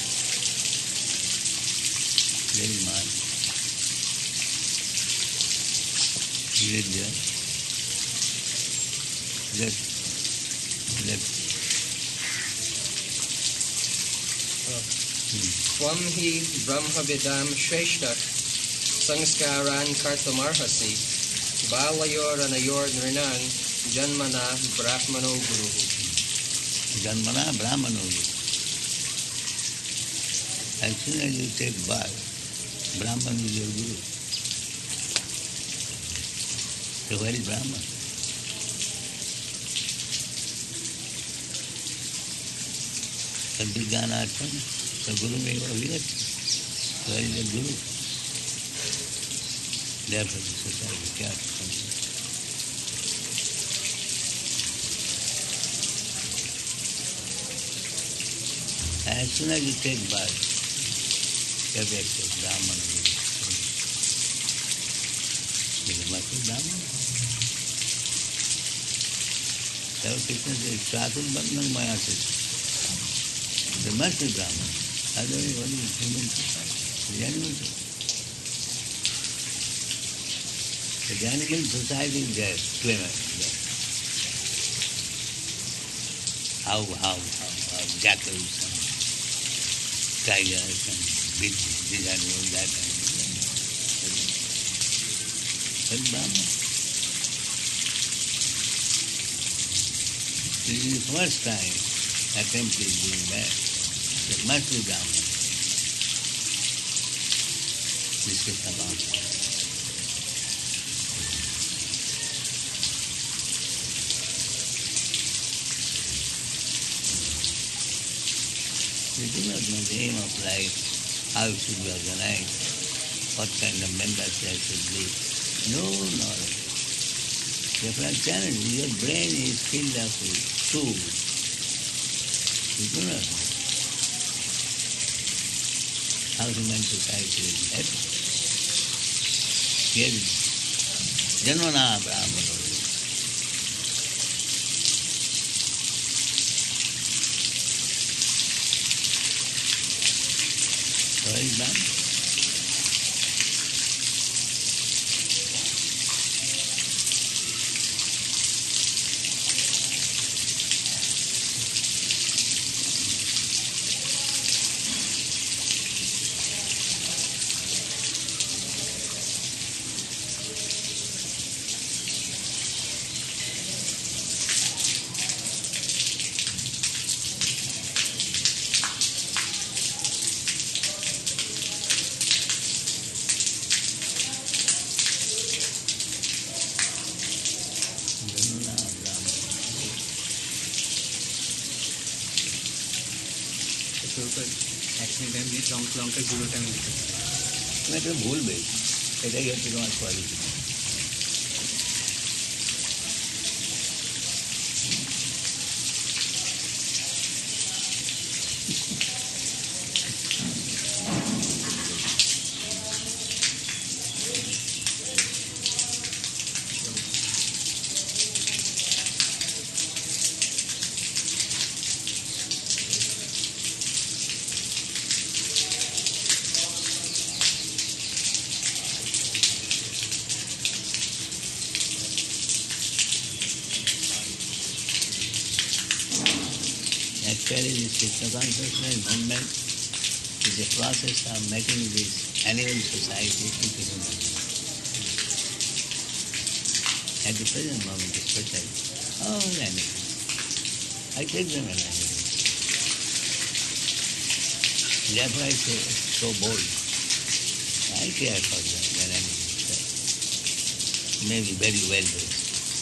Very much. Vidya. Swam hi Brahmavidam Shreshta Sanskaran Kartamarhasi Balayor Anayor Nrinang Janmana Brahmano Guru. Janmana Brahmano Guru. As soon as you take birth, Brahman is your Guru. So where is Brahman? Sadvijnanartham, so Guru meva vivati. Where is the Guru? Therefore the society cannot function. As soon as you take birth, you have to accept Brahman. There must be Brahman. So Krishna says, Chatur Bandhan Maya Sita. There must be Brahman. Otherwise, what is human society? The animal society. The animal society is there, how jackals and tigers and these animals, that animal. But Brahman. This is the first time attempt is being made. There must be Brahman. This is about. We do not know the aim of life, how it should be organized, what kind of members there should be. No knowledge. Therefore, challenge, your brain is filled up with tools. You do not know how human society is happy. Here is Janmana Brahmana. So it's done. actually then we long tag zero time लिखा मैं तो भूल गई এটাই হচ্ছে তোমার quality Actually, this Krishna consciousness movement is a process of making this animal society into human. At the present moment, especially, all animals. I take them as animals. Therefore, I say so bold. I care for them when animals. Maybe very well dressed.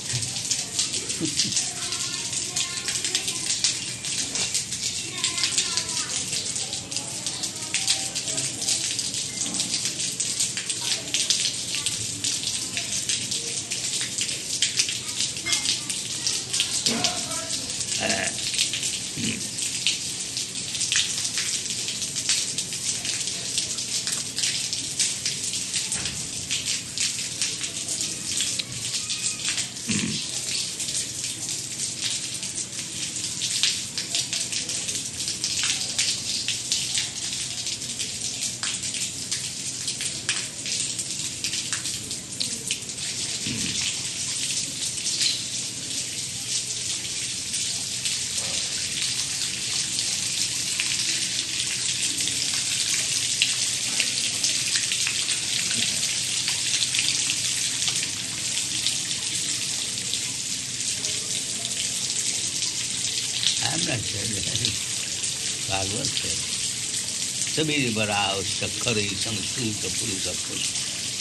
I'm not saying that. Bhagavad said, Sabiri Barao Sakkari Samskruta Purusa Purusa.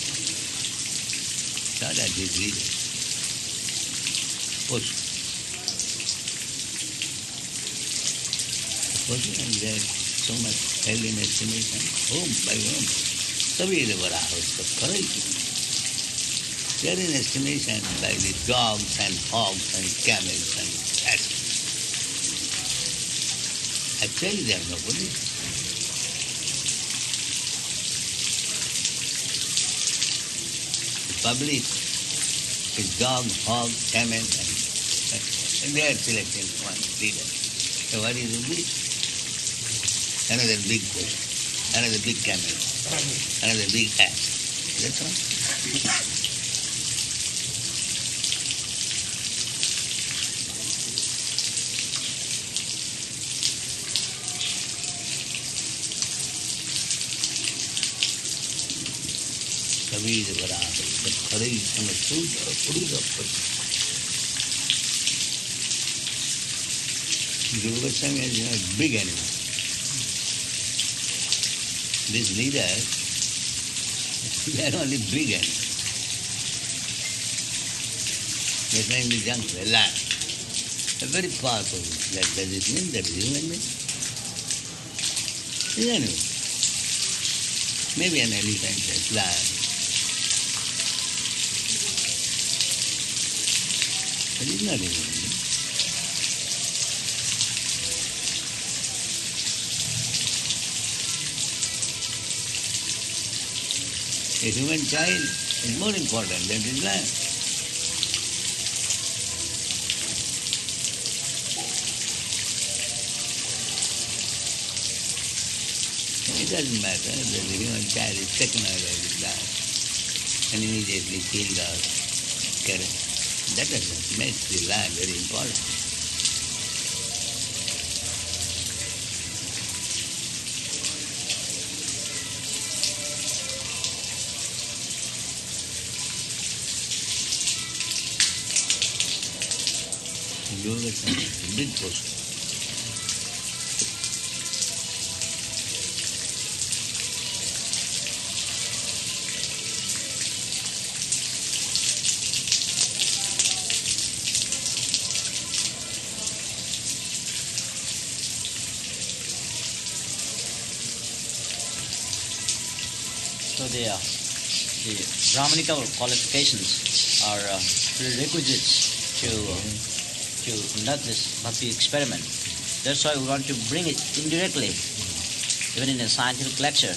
So that is reading. Push. Push and there so much held in estimation, whom by whom? Sabiri Barao Sakkari. They are in estimation by the dogs and hogs and camels and cats. Actually, they are nobody. The public is dog, hog, camel, and they are selecting one leader. So what is the big? Another big bush, another big camel, another big ass. That's all. Kabir Varah, the courage and the truth of Purusa Purusa. Guru Goswami is a big animal. These leaders, they are only big animals. They find the junk, they laugh. They're very powerful. Does it mean that is human being? It's animal. Maybe an elephant, a fly. But it's not human being. A human child is more important than his land. It doesn't matter that the human child is taken away by the land and immediately killed or carried. That doesn't make the land very important. Yoga is a big process. So the Brahmanical qualifications are prerequisites to conduct this bhakti experiment. That's why we want to bring it indirectly, even in a scientific lecture,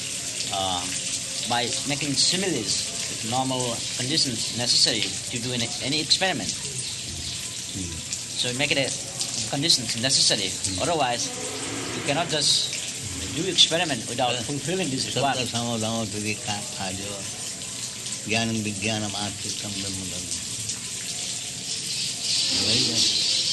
by making similes with normal conditions necessary to do any experiment. So make it a conditions necessary. Otherwise, you cannot just do experiment without fulfilling this requirement. Jnanam vijnanam atritam brahmadam. Very good.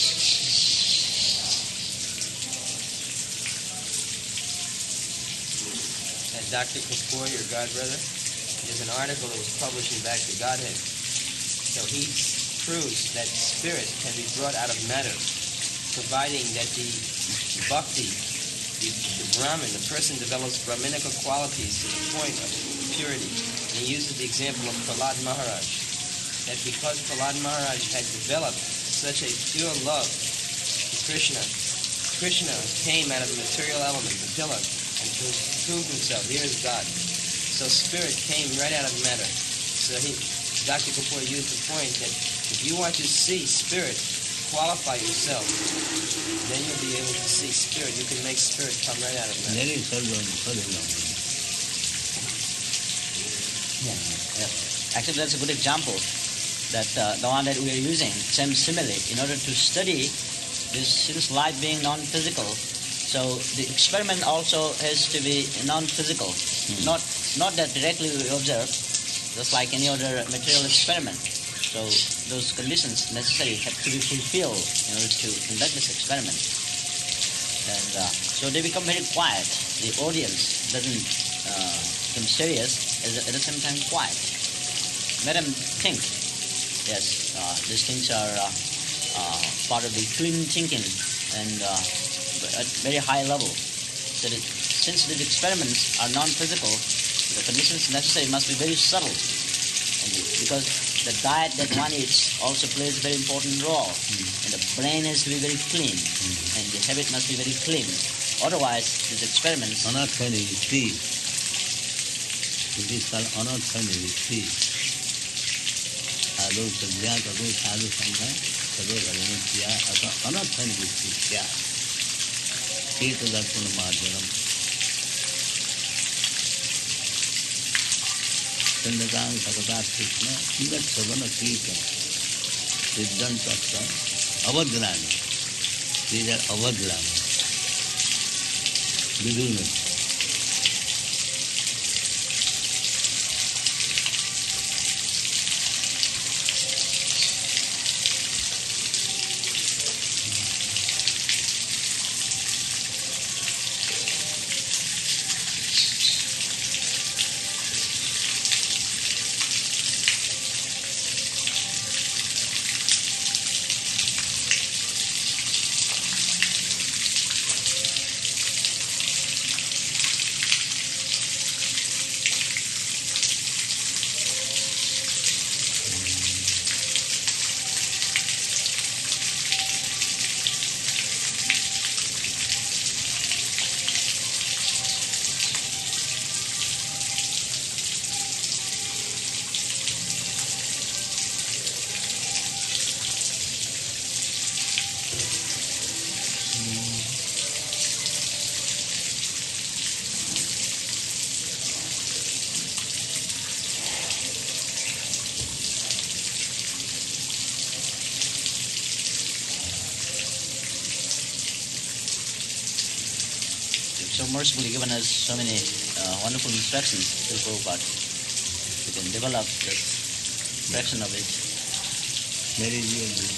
And Dr. Kapoor, your god brother, there's an article that was published in Back to Godhead. So he proves that spirit can be brought out of matter, providing that the bhakti, the Brahmin, the person develops Brahminical qualities to the point of purity. And he uses the example of Prahlad Maharaj, that because Prahlad Maharaj had developed such a pure love to Krishna, Krishna came out of the material element, the pillar, and proved himself. Here is God. So spirit came right out of matter. So Dr. Kapoor used the point that if you want to see spirit, qualify yourself, then you'll be able to see spirit. You can make spirit come right out of matter. Very seldom. Yeah. Actually, that's a good example. That the one that we are using, same simile, in order to study this, since life being non-physical, so the experiment also has to be non-physical, not that directly we observe, just like any other material experiment. So those conditions necessary have to be fulfilled in order to conduct this experiment. And so they become very quiet. The audience doesn't become serious, at the same time quiet. Let them think. Yes, these things are part of the twin thinking and at very high level. So that since these experiments are non-physical, the conditions necessary must be very subtle. And because the diet that one eats also plays a very important role. And the brain has to be very clean. And the habit must be very clean. Otherwise, these experiments... Anarthani retreat. It is called Anarthani retreat. Ado sadhyat, ado sadhu sangha, ado galanatya, ado Anarthani retreat. Eta darpana marjanam. Sandakang sakata krishna, ingat savana kirtan. Siddhantasta, avadhrani. These are avadhrani. Vidurna. mercifully given us so many wonderful instructions through Prabhupada. We can develop this fraction of it. Very real.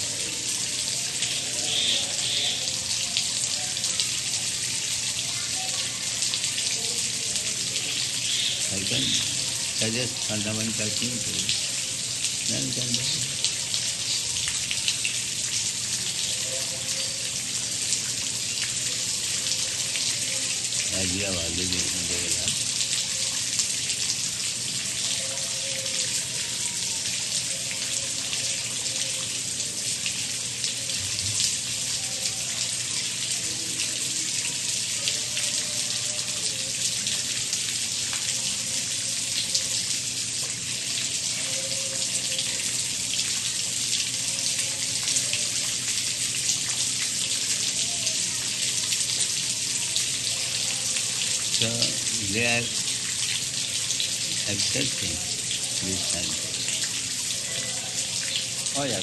I can suggest fundamental things. Then you can do it. As you have already developed. So they are accepting this science. Oh yes.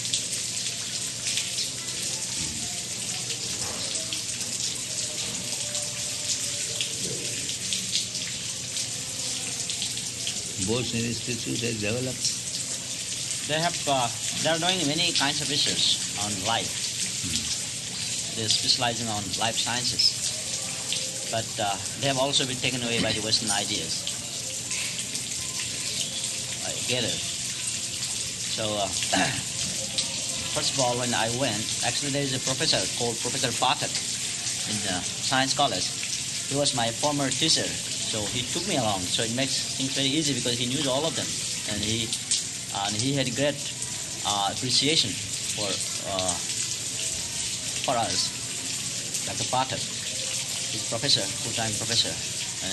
Both institutes have developed. They are doing many kinds of research on life. They're specializing on life sciences. But they have also been taken away by the Western ideas. I get it. So, first of all, when I went, actually there is a professor called Professor Pathak in the Science College. He was my former teacher, so he took me along. So it makes things very easy because he knew all of them, and he had great appreciation for us, Dr. Pathak. He's professor, full-time professor, and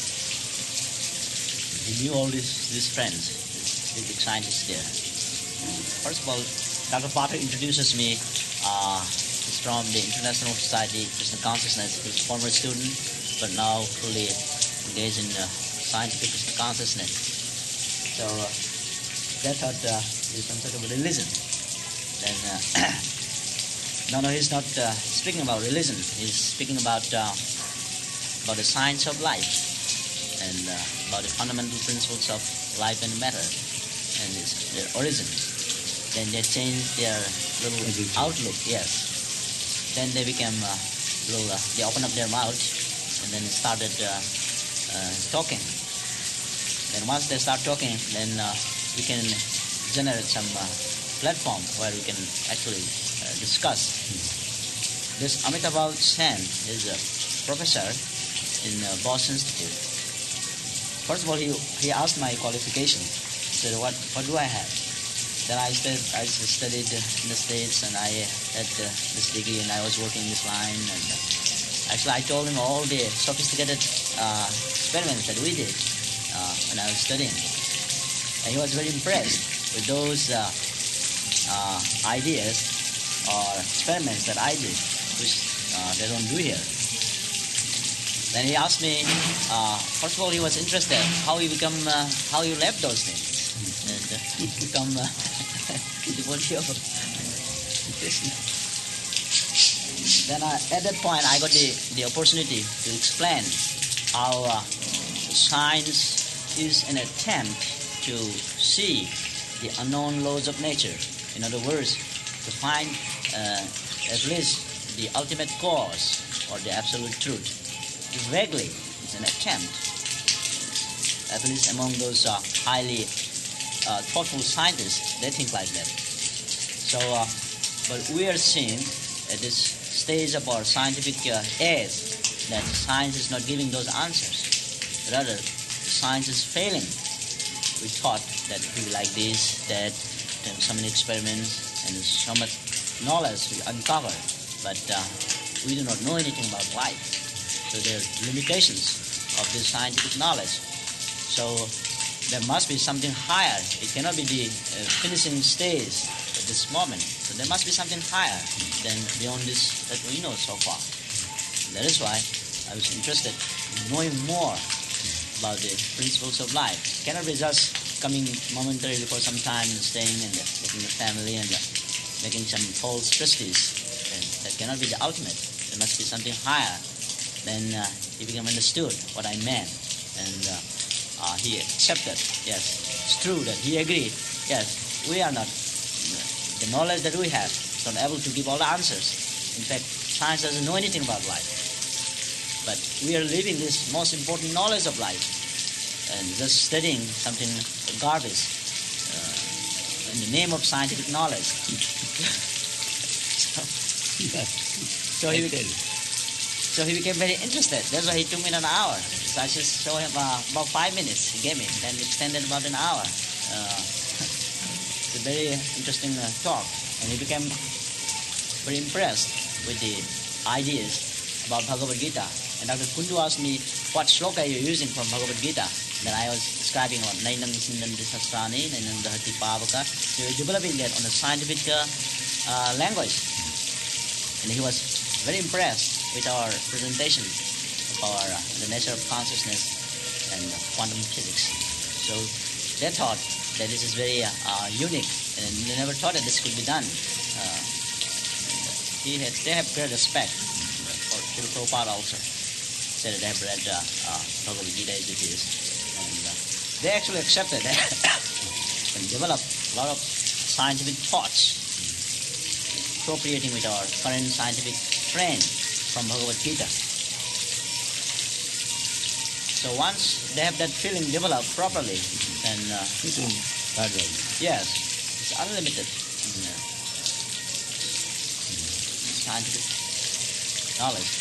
he knew all these friends, these big scientists there. First of all, Dr. Pathak introduces me. He's from the International Society of Krishna Consciousness. He's a former student, but now fully engaged in scientific Krishna consciousness. So they thought he's some sort of religion. Then no, he's not speaking about religion. He's speaking about the science of life and about the fundamental principles of life and matter and their origin. Then they changed their little outlook. Yes. Then they became they opened up their mouth and then started talking. Then once they start talking, then we can generate some platform where we can actually discuss. This Amitabh Sen is a professor in Boston Institute. First of all, he asked my qualification. He said, what do I have? Then I said, I studied in the States and I had this degree and I was working in this line. And actually, I told him all the sophisticated experiments that we did when I was studying. And he was very impressed with those ideas or experiments that I did, which they don't do here. Then he asked me, first of all, he was interested how you left those things and become devotee of Krishna. Then at that point, I got the opportunity to explain how science is an attempt to see the unknown laws of nature. In other words, to find at least the ultimate cause or the absolute truth. Vaguely, it's an attempt, at least among those highly thoughtful scientists, they think like that. So, but we are seeing at this stage of our scientific age that science is not giving those answers. Rather, science is failing. We thought that it would be like this, that, and so many experiments and so much knowledge we uncovered, but we do not know anything about life. So there are limitations of this scientific knowledge. So there must be something higher. It cannot be the finishing stage at this moment. So there must be something higher than beyond this that we know so far. That is why I was interested in knowing more about the principles of life. It cannot be just coming momentarily for some time and staying and making a family and making some false prestige. And that cannot be the ultimate. There must be something higher then he became understood what I meant, and he accepted. Yes, it's true that he agreed. Yes, we are not, the knowledge that we have is not able to give all the answers. In fact, science doesn't know anything about life. But we are living this most important knowledge of life and just studying something garbage in the name of scientific knowledge. So he became very interested. That's why he took me an hour. So I just showed him about 5 minutes. He gave me, then extended about an hour. It's a very interesting talk, and he became very impressed with the ideas about Bhagavad Gita. And Dr. Kundu asked me, what shloka are you using from Bhagavad Gita? Then I was describing what Nainam Sindandi Sasrani, Nainam Dahati Pavaka. So we were developing that on a scientific language. And he was very impressed with our presentation of our the nature of consciousness and quantum physics. So they thought that this is very unique, and they never thought that this could be done. They have great respect for Srila Prabhupada also. Said that they have read Bhagavad Gita as it is. And they actually accepted that and developed a lot of scientific thoughts appropriating with our current scientific trend from Bhagavad Gita. So once they have that feeling developed properly, then yes, it's unlimited scientific knowledge.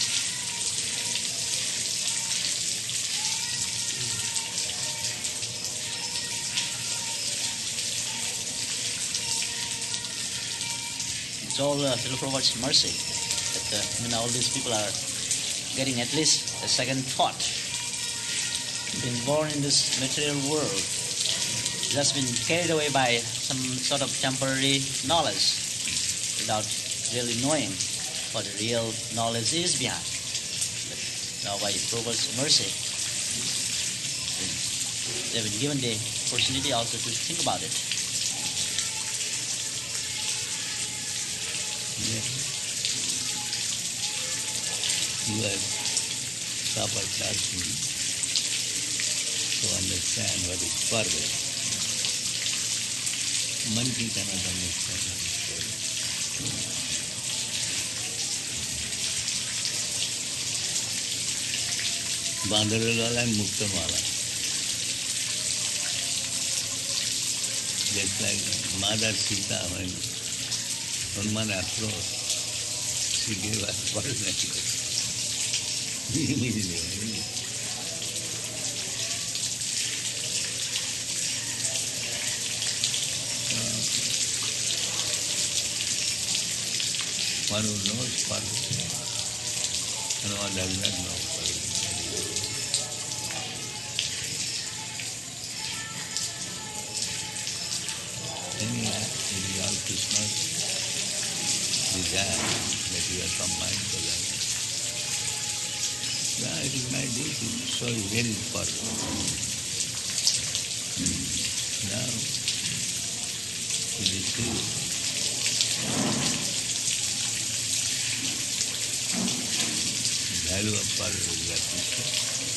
It's all Srila Prabhupada's mercy that all these people are getting at least a second thought. Being born in this material world, just been carried away by some sort of temporary knowledge without really knowing what the real knowledge is behind. But now by Prabhupada's mercy, they've been given the opportunity also to think about it. You have proper classroom to understand what is purpose. Monkey cannot understand what is purpose. Bandharal wala and Muktam wala. Just like Mother Sita, when Hanuman approached, she gave us pearl necklace. Immediately. One who knows purpose, and one does not know purpose. Anyway, it is all Krishna's desire that you are combined together. Yeah, it is my duty to show you where is purpose. Now, it is true. Value of purpose is appreciated.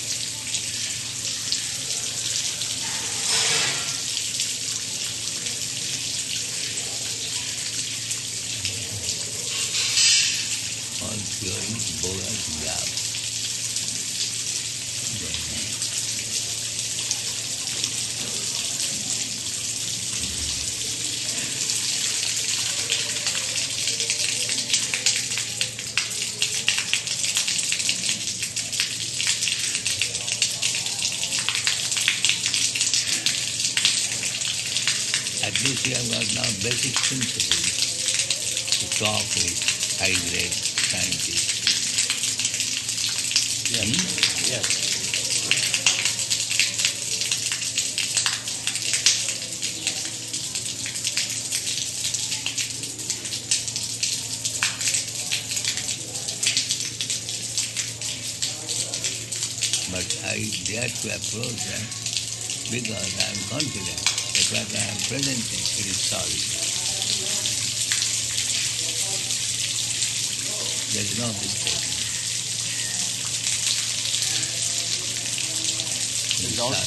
All theory, bogus, gap. At least you have got now basic principles to talk with high-grade scientists. Yes. Yes. But I dare to approach them because I am confident that what I am presenting, it is solid. There is no mistake. is also,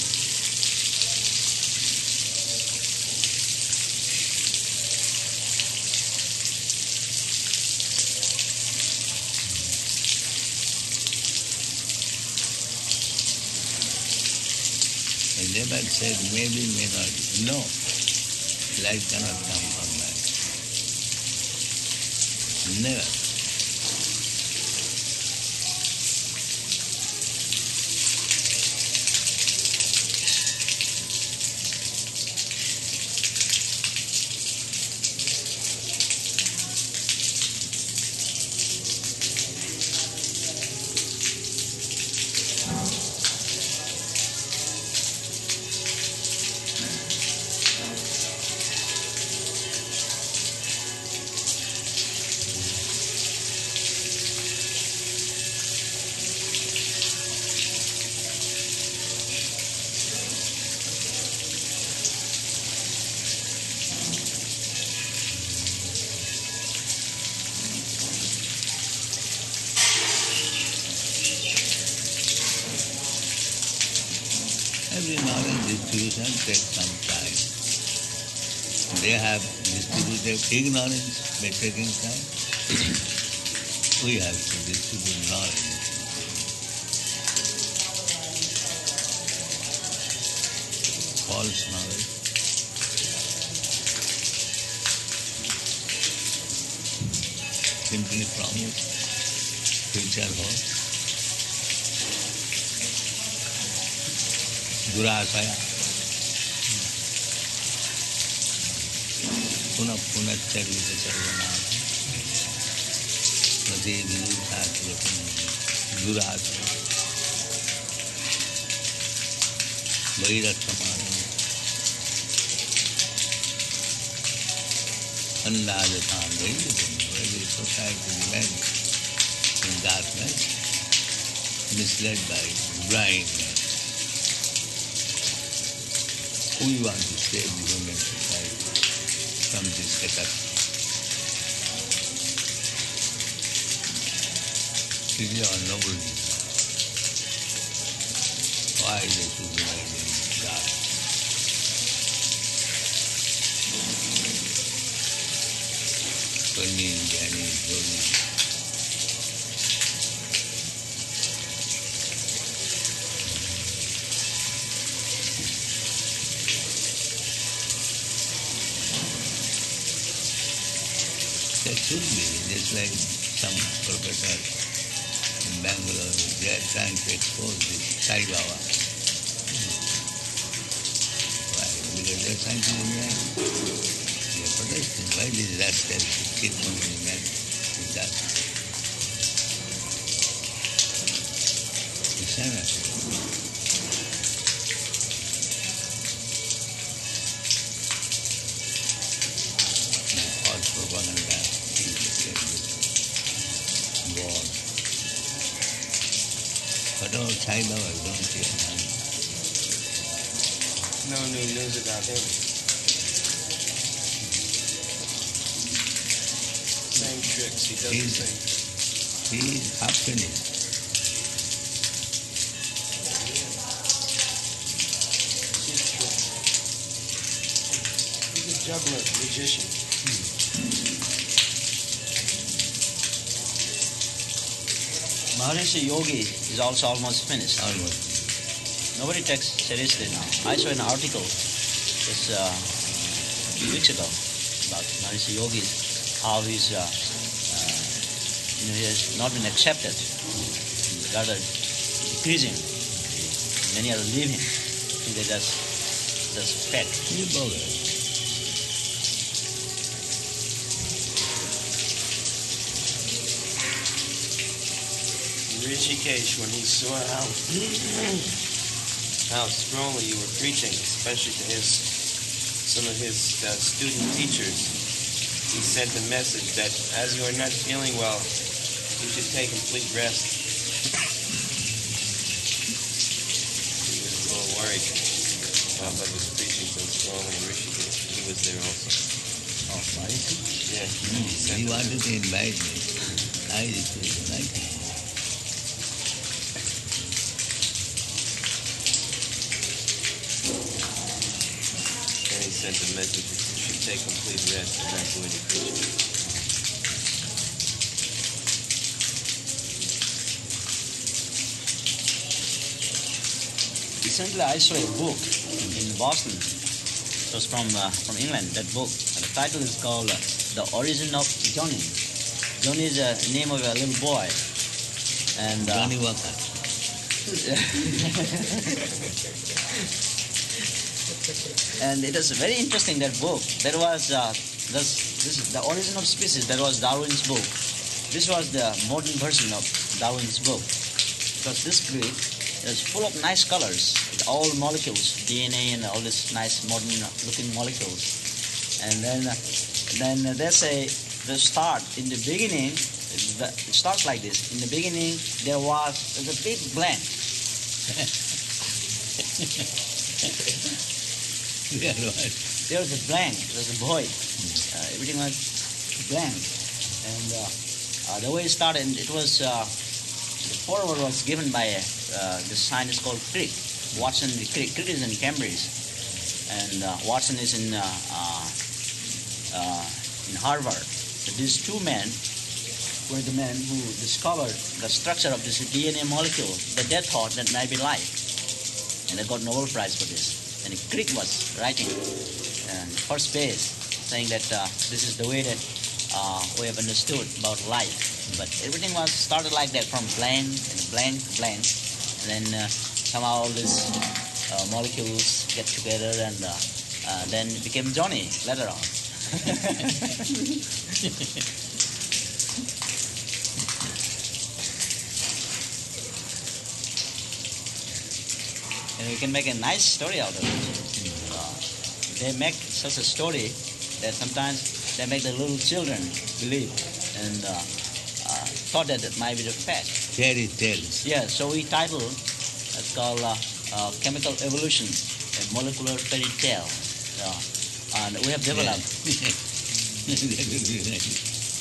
I never said maybe, may not. No. Life cannot come from that. Never. Every knowledge distribution takes some time. They have distributed ignorance by taking time. We have to distribute knowledge. False knowledge. Simply promise future hope. दुराशया पुनः पुनश्चरित सर्वनाम प्रति दुराशय वैरक्षमान अंदाजता every society remains in darkness, misled by blindness. We want to save the human society from this catastrophe. It is our noble desire. Why they should remain in dark? Sunny, Jani, Joni. That should be, just like some professor in Bangalore, they are trying to expose this Sai Baba. Why? Because they are trying to deny. They are protesting. Why these rascals should keep on man with that? Insanity. False propaganda. But all Sai Baba don't hear none. No new news about him. Same tricks. He does the same. He is half finished. He's true. He's a juggler, magician. Maharishi Yogi is also almost finished. Almost. Nobody takes seriously now. I saw an article just a few weeks ago about Maharishi Yogi, how he's, he has not been accepted, rather decreasing. Many are leaving. I think they just fake. You bogus. Rishikesh, when he saw how strongly you were preaching, especially to some of his student teachers, he sent a message that as you are not feeling well, you should take complete rest. He was a little worried. Prabhupada was preaching so strongly in Rishikesh. He was there also. Oh, Maharishi? Yeah. He wanted to invite me. I refused. I came. sent a message that you should take complete rest and not do any preaching. Recently, I saw a book in Boston. It was from England. That book. The title is called "The Origin of Johnny." Johnny is the name of a little boy, and Johnny Walker. and it was very interesting. That book. That was this is the origin of species. That was Darwin's book. This was the modern version of Darwin's book. Because this book is full of nice colors, with all molecules, DNA and all these nice modern looking molecules. And then they say the start in the beginning. It starts like this. In the beginning, there was a big blank. Yeah, right. There was a blank. There was a void. Everything was blank. And the way it started, it was the foreword was given by this scientist called Crick. Watson Crick. Crick is in Cambridge, and Watson is in Harvard. So these two men were the men who discovered the structure of this DNA molecule that they thought that might be life, and they got Nobel Prize for this. And Crick was writing on first page saying that this is the way that we have understood about life. But everything was started like that, from blank and blank to blank, and then somehow all these molecules get together, and then it became Johnny later on. And we can make a nice story out of it. They make such a story that sometimes they make the little children believe and thought that it might be the fact. Fairy tales. Yeah, so we titled it's called Chemical Evolution, a Molecular Fairy Tale. And we have developed. That would be nice.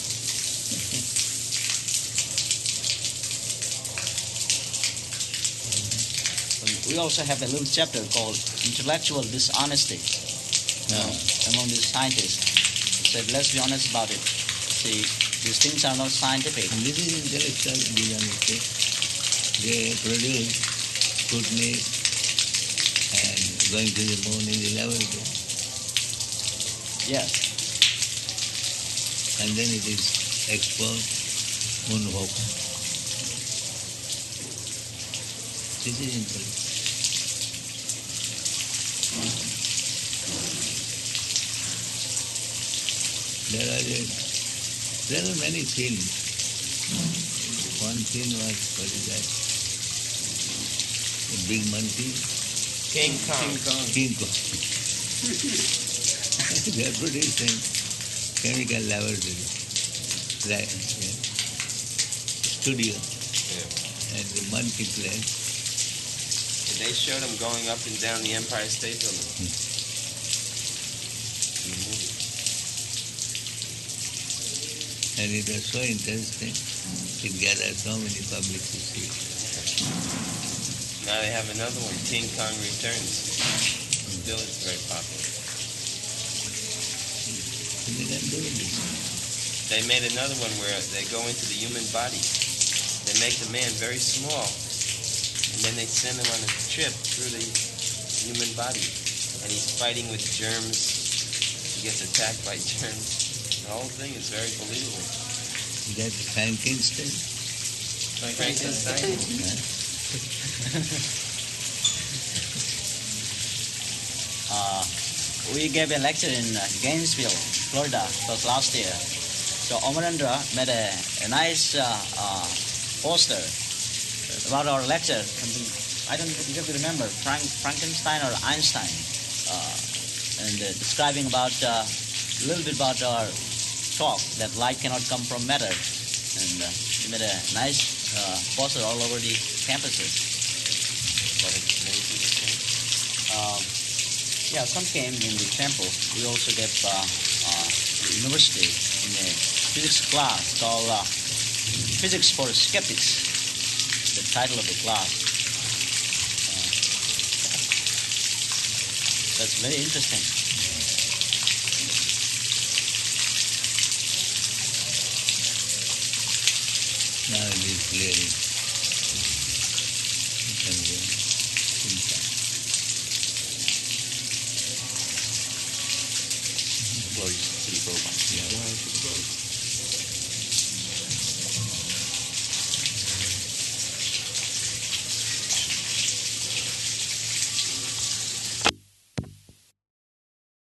We also have a little chapter called Intellectual Dishonesty among these scientists. It said, let's be honest about it. See, these things are not scientific. And this is intellectual dishonesty. They produce Sputnik and going to the moon in the laboratory. Yes. And then it is exposed, moonwalk. This is intellectual. There are many films. One film was, what is that? The big monkey. King Kong. King Kong. They are produced in chemical laboratory. Right. Yeah. Studio. Yeah. And the monkey plays. And they showed him going up and down the Empire State Building. In the movie. And it was so interesting. It gathered so many publicity. Now they have another one, King Kong Returns. Still is very popular. They can do this. They made another one where they go into the human body. They make the man very small, and then they send him on a trip through the human body. And he's fighting with germs. He gets attacked by germs. The whole thing is very believable. That Frankenstein. Frankenstein. We gave a lecture in Gainesville, Florida. It was last year. So Amarendra made a nice poster about our lecture. Something, I don't exactly remember, Frankenstein or Einstein, and describing about a little bit about our talk that light cannot come from matter. And he made a nice poster all over the campuses. Yeah, some came in the temple. We also gave the university in a physics class called Physics for Skeptics, the title of the class. That's very interesting. Now it is clearing. You can go inside. Glory to the Prabhupada. Yeah. Glory to the Prabhupada.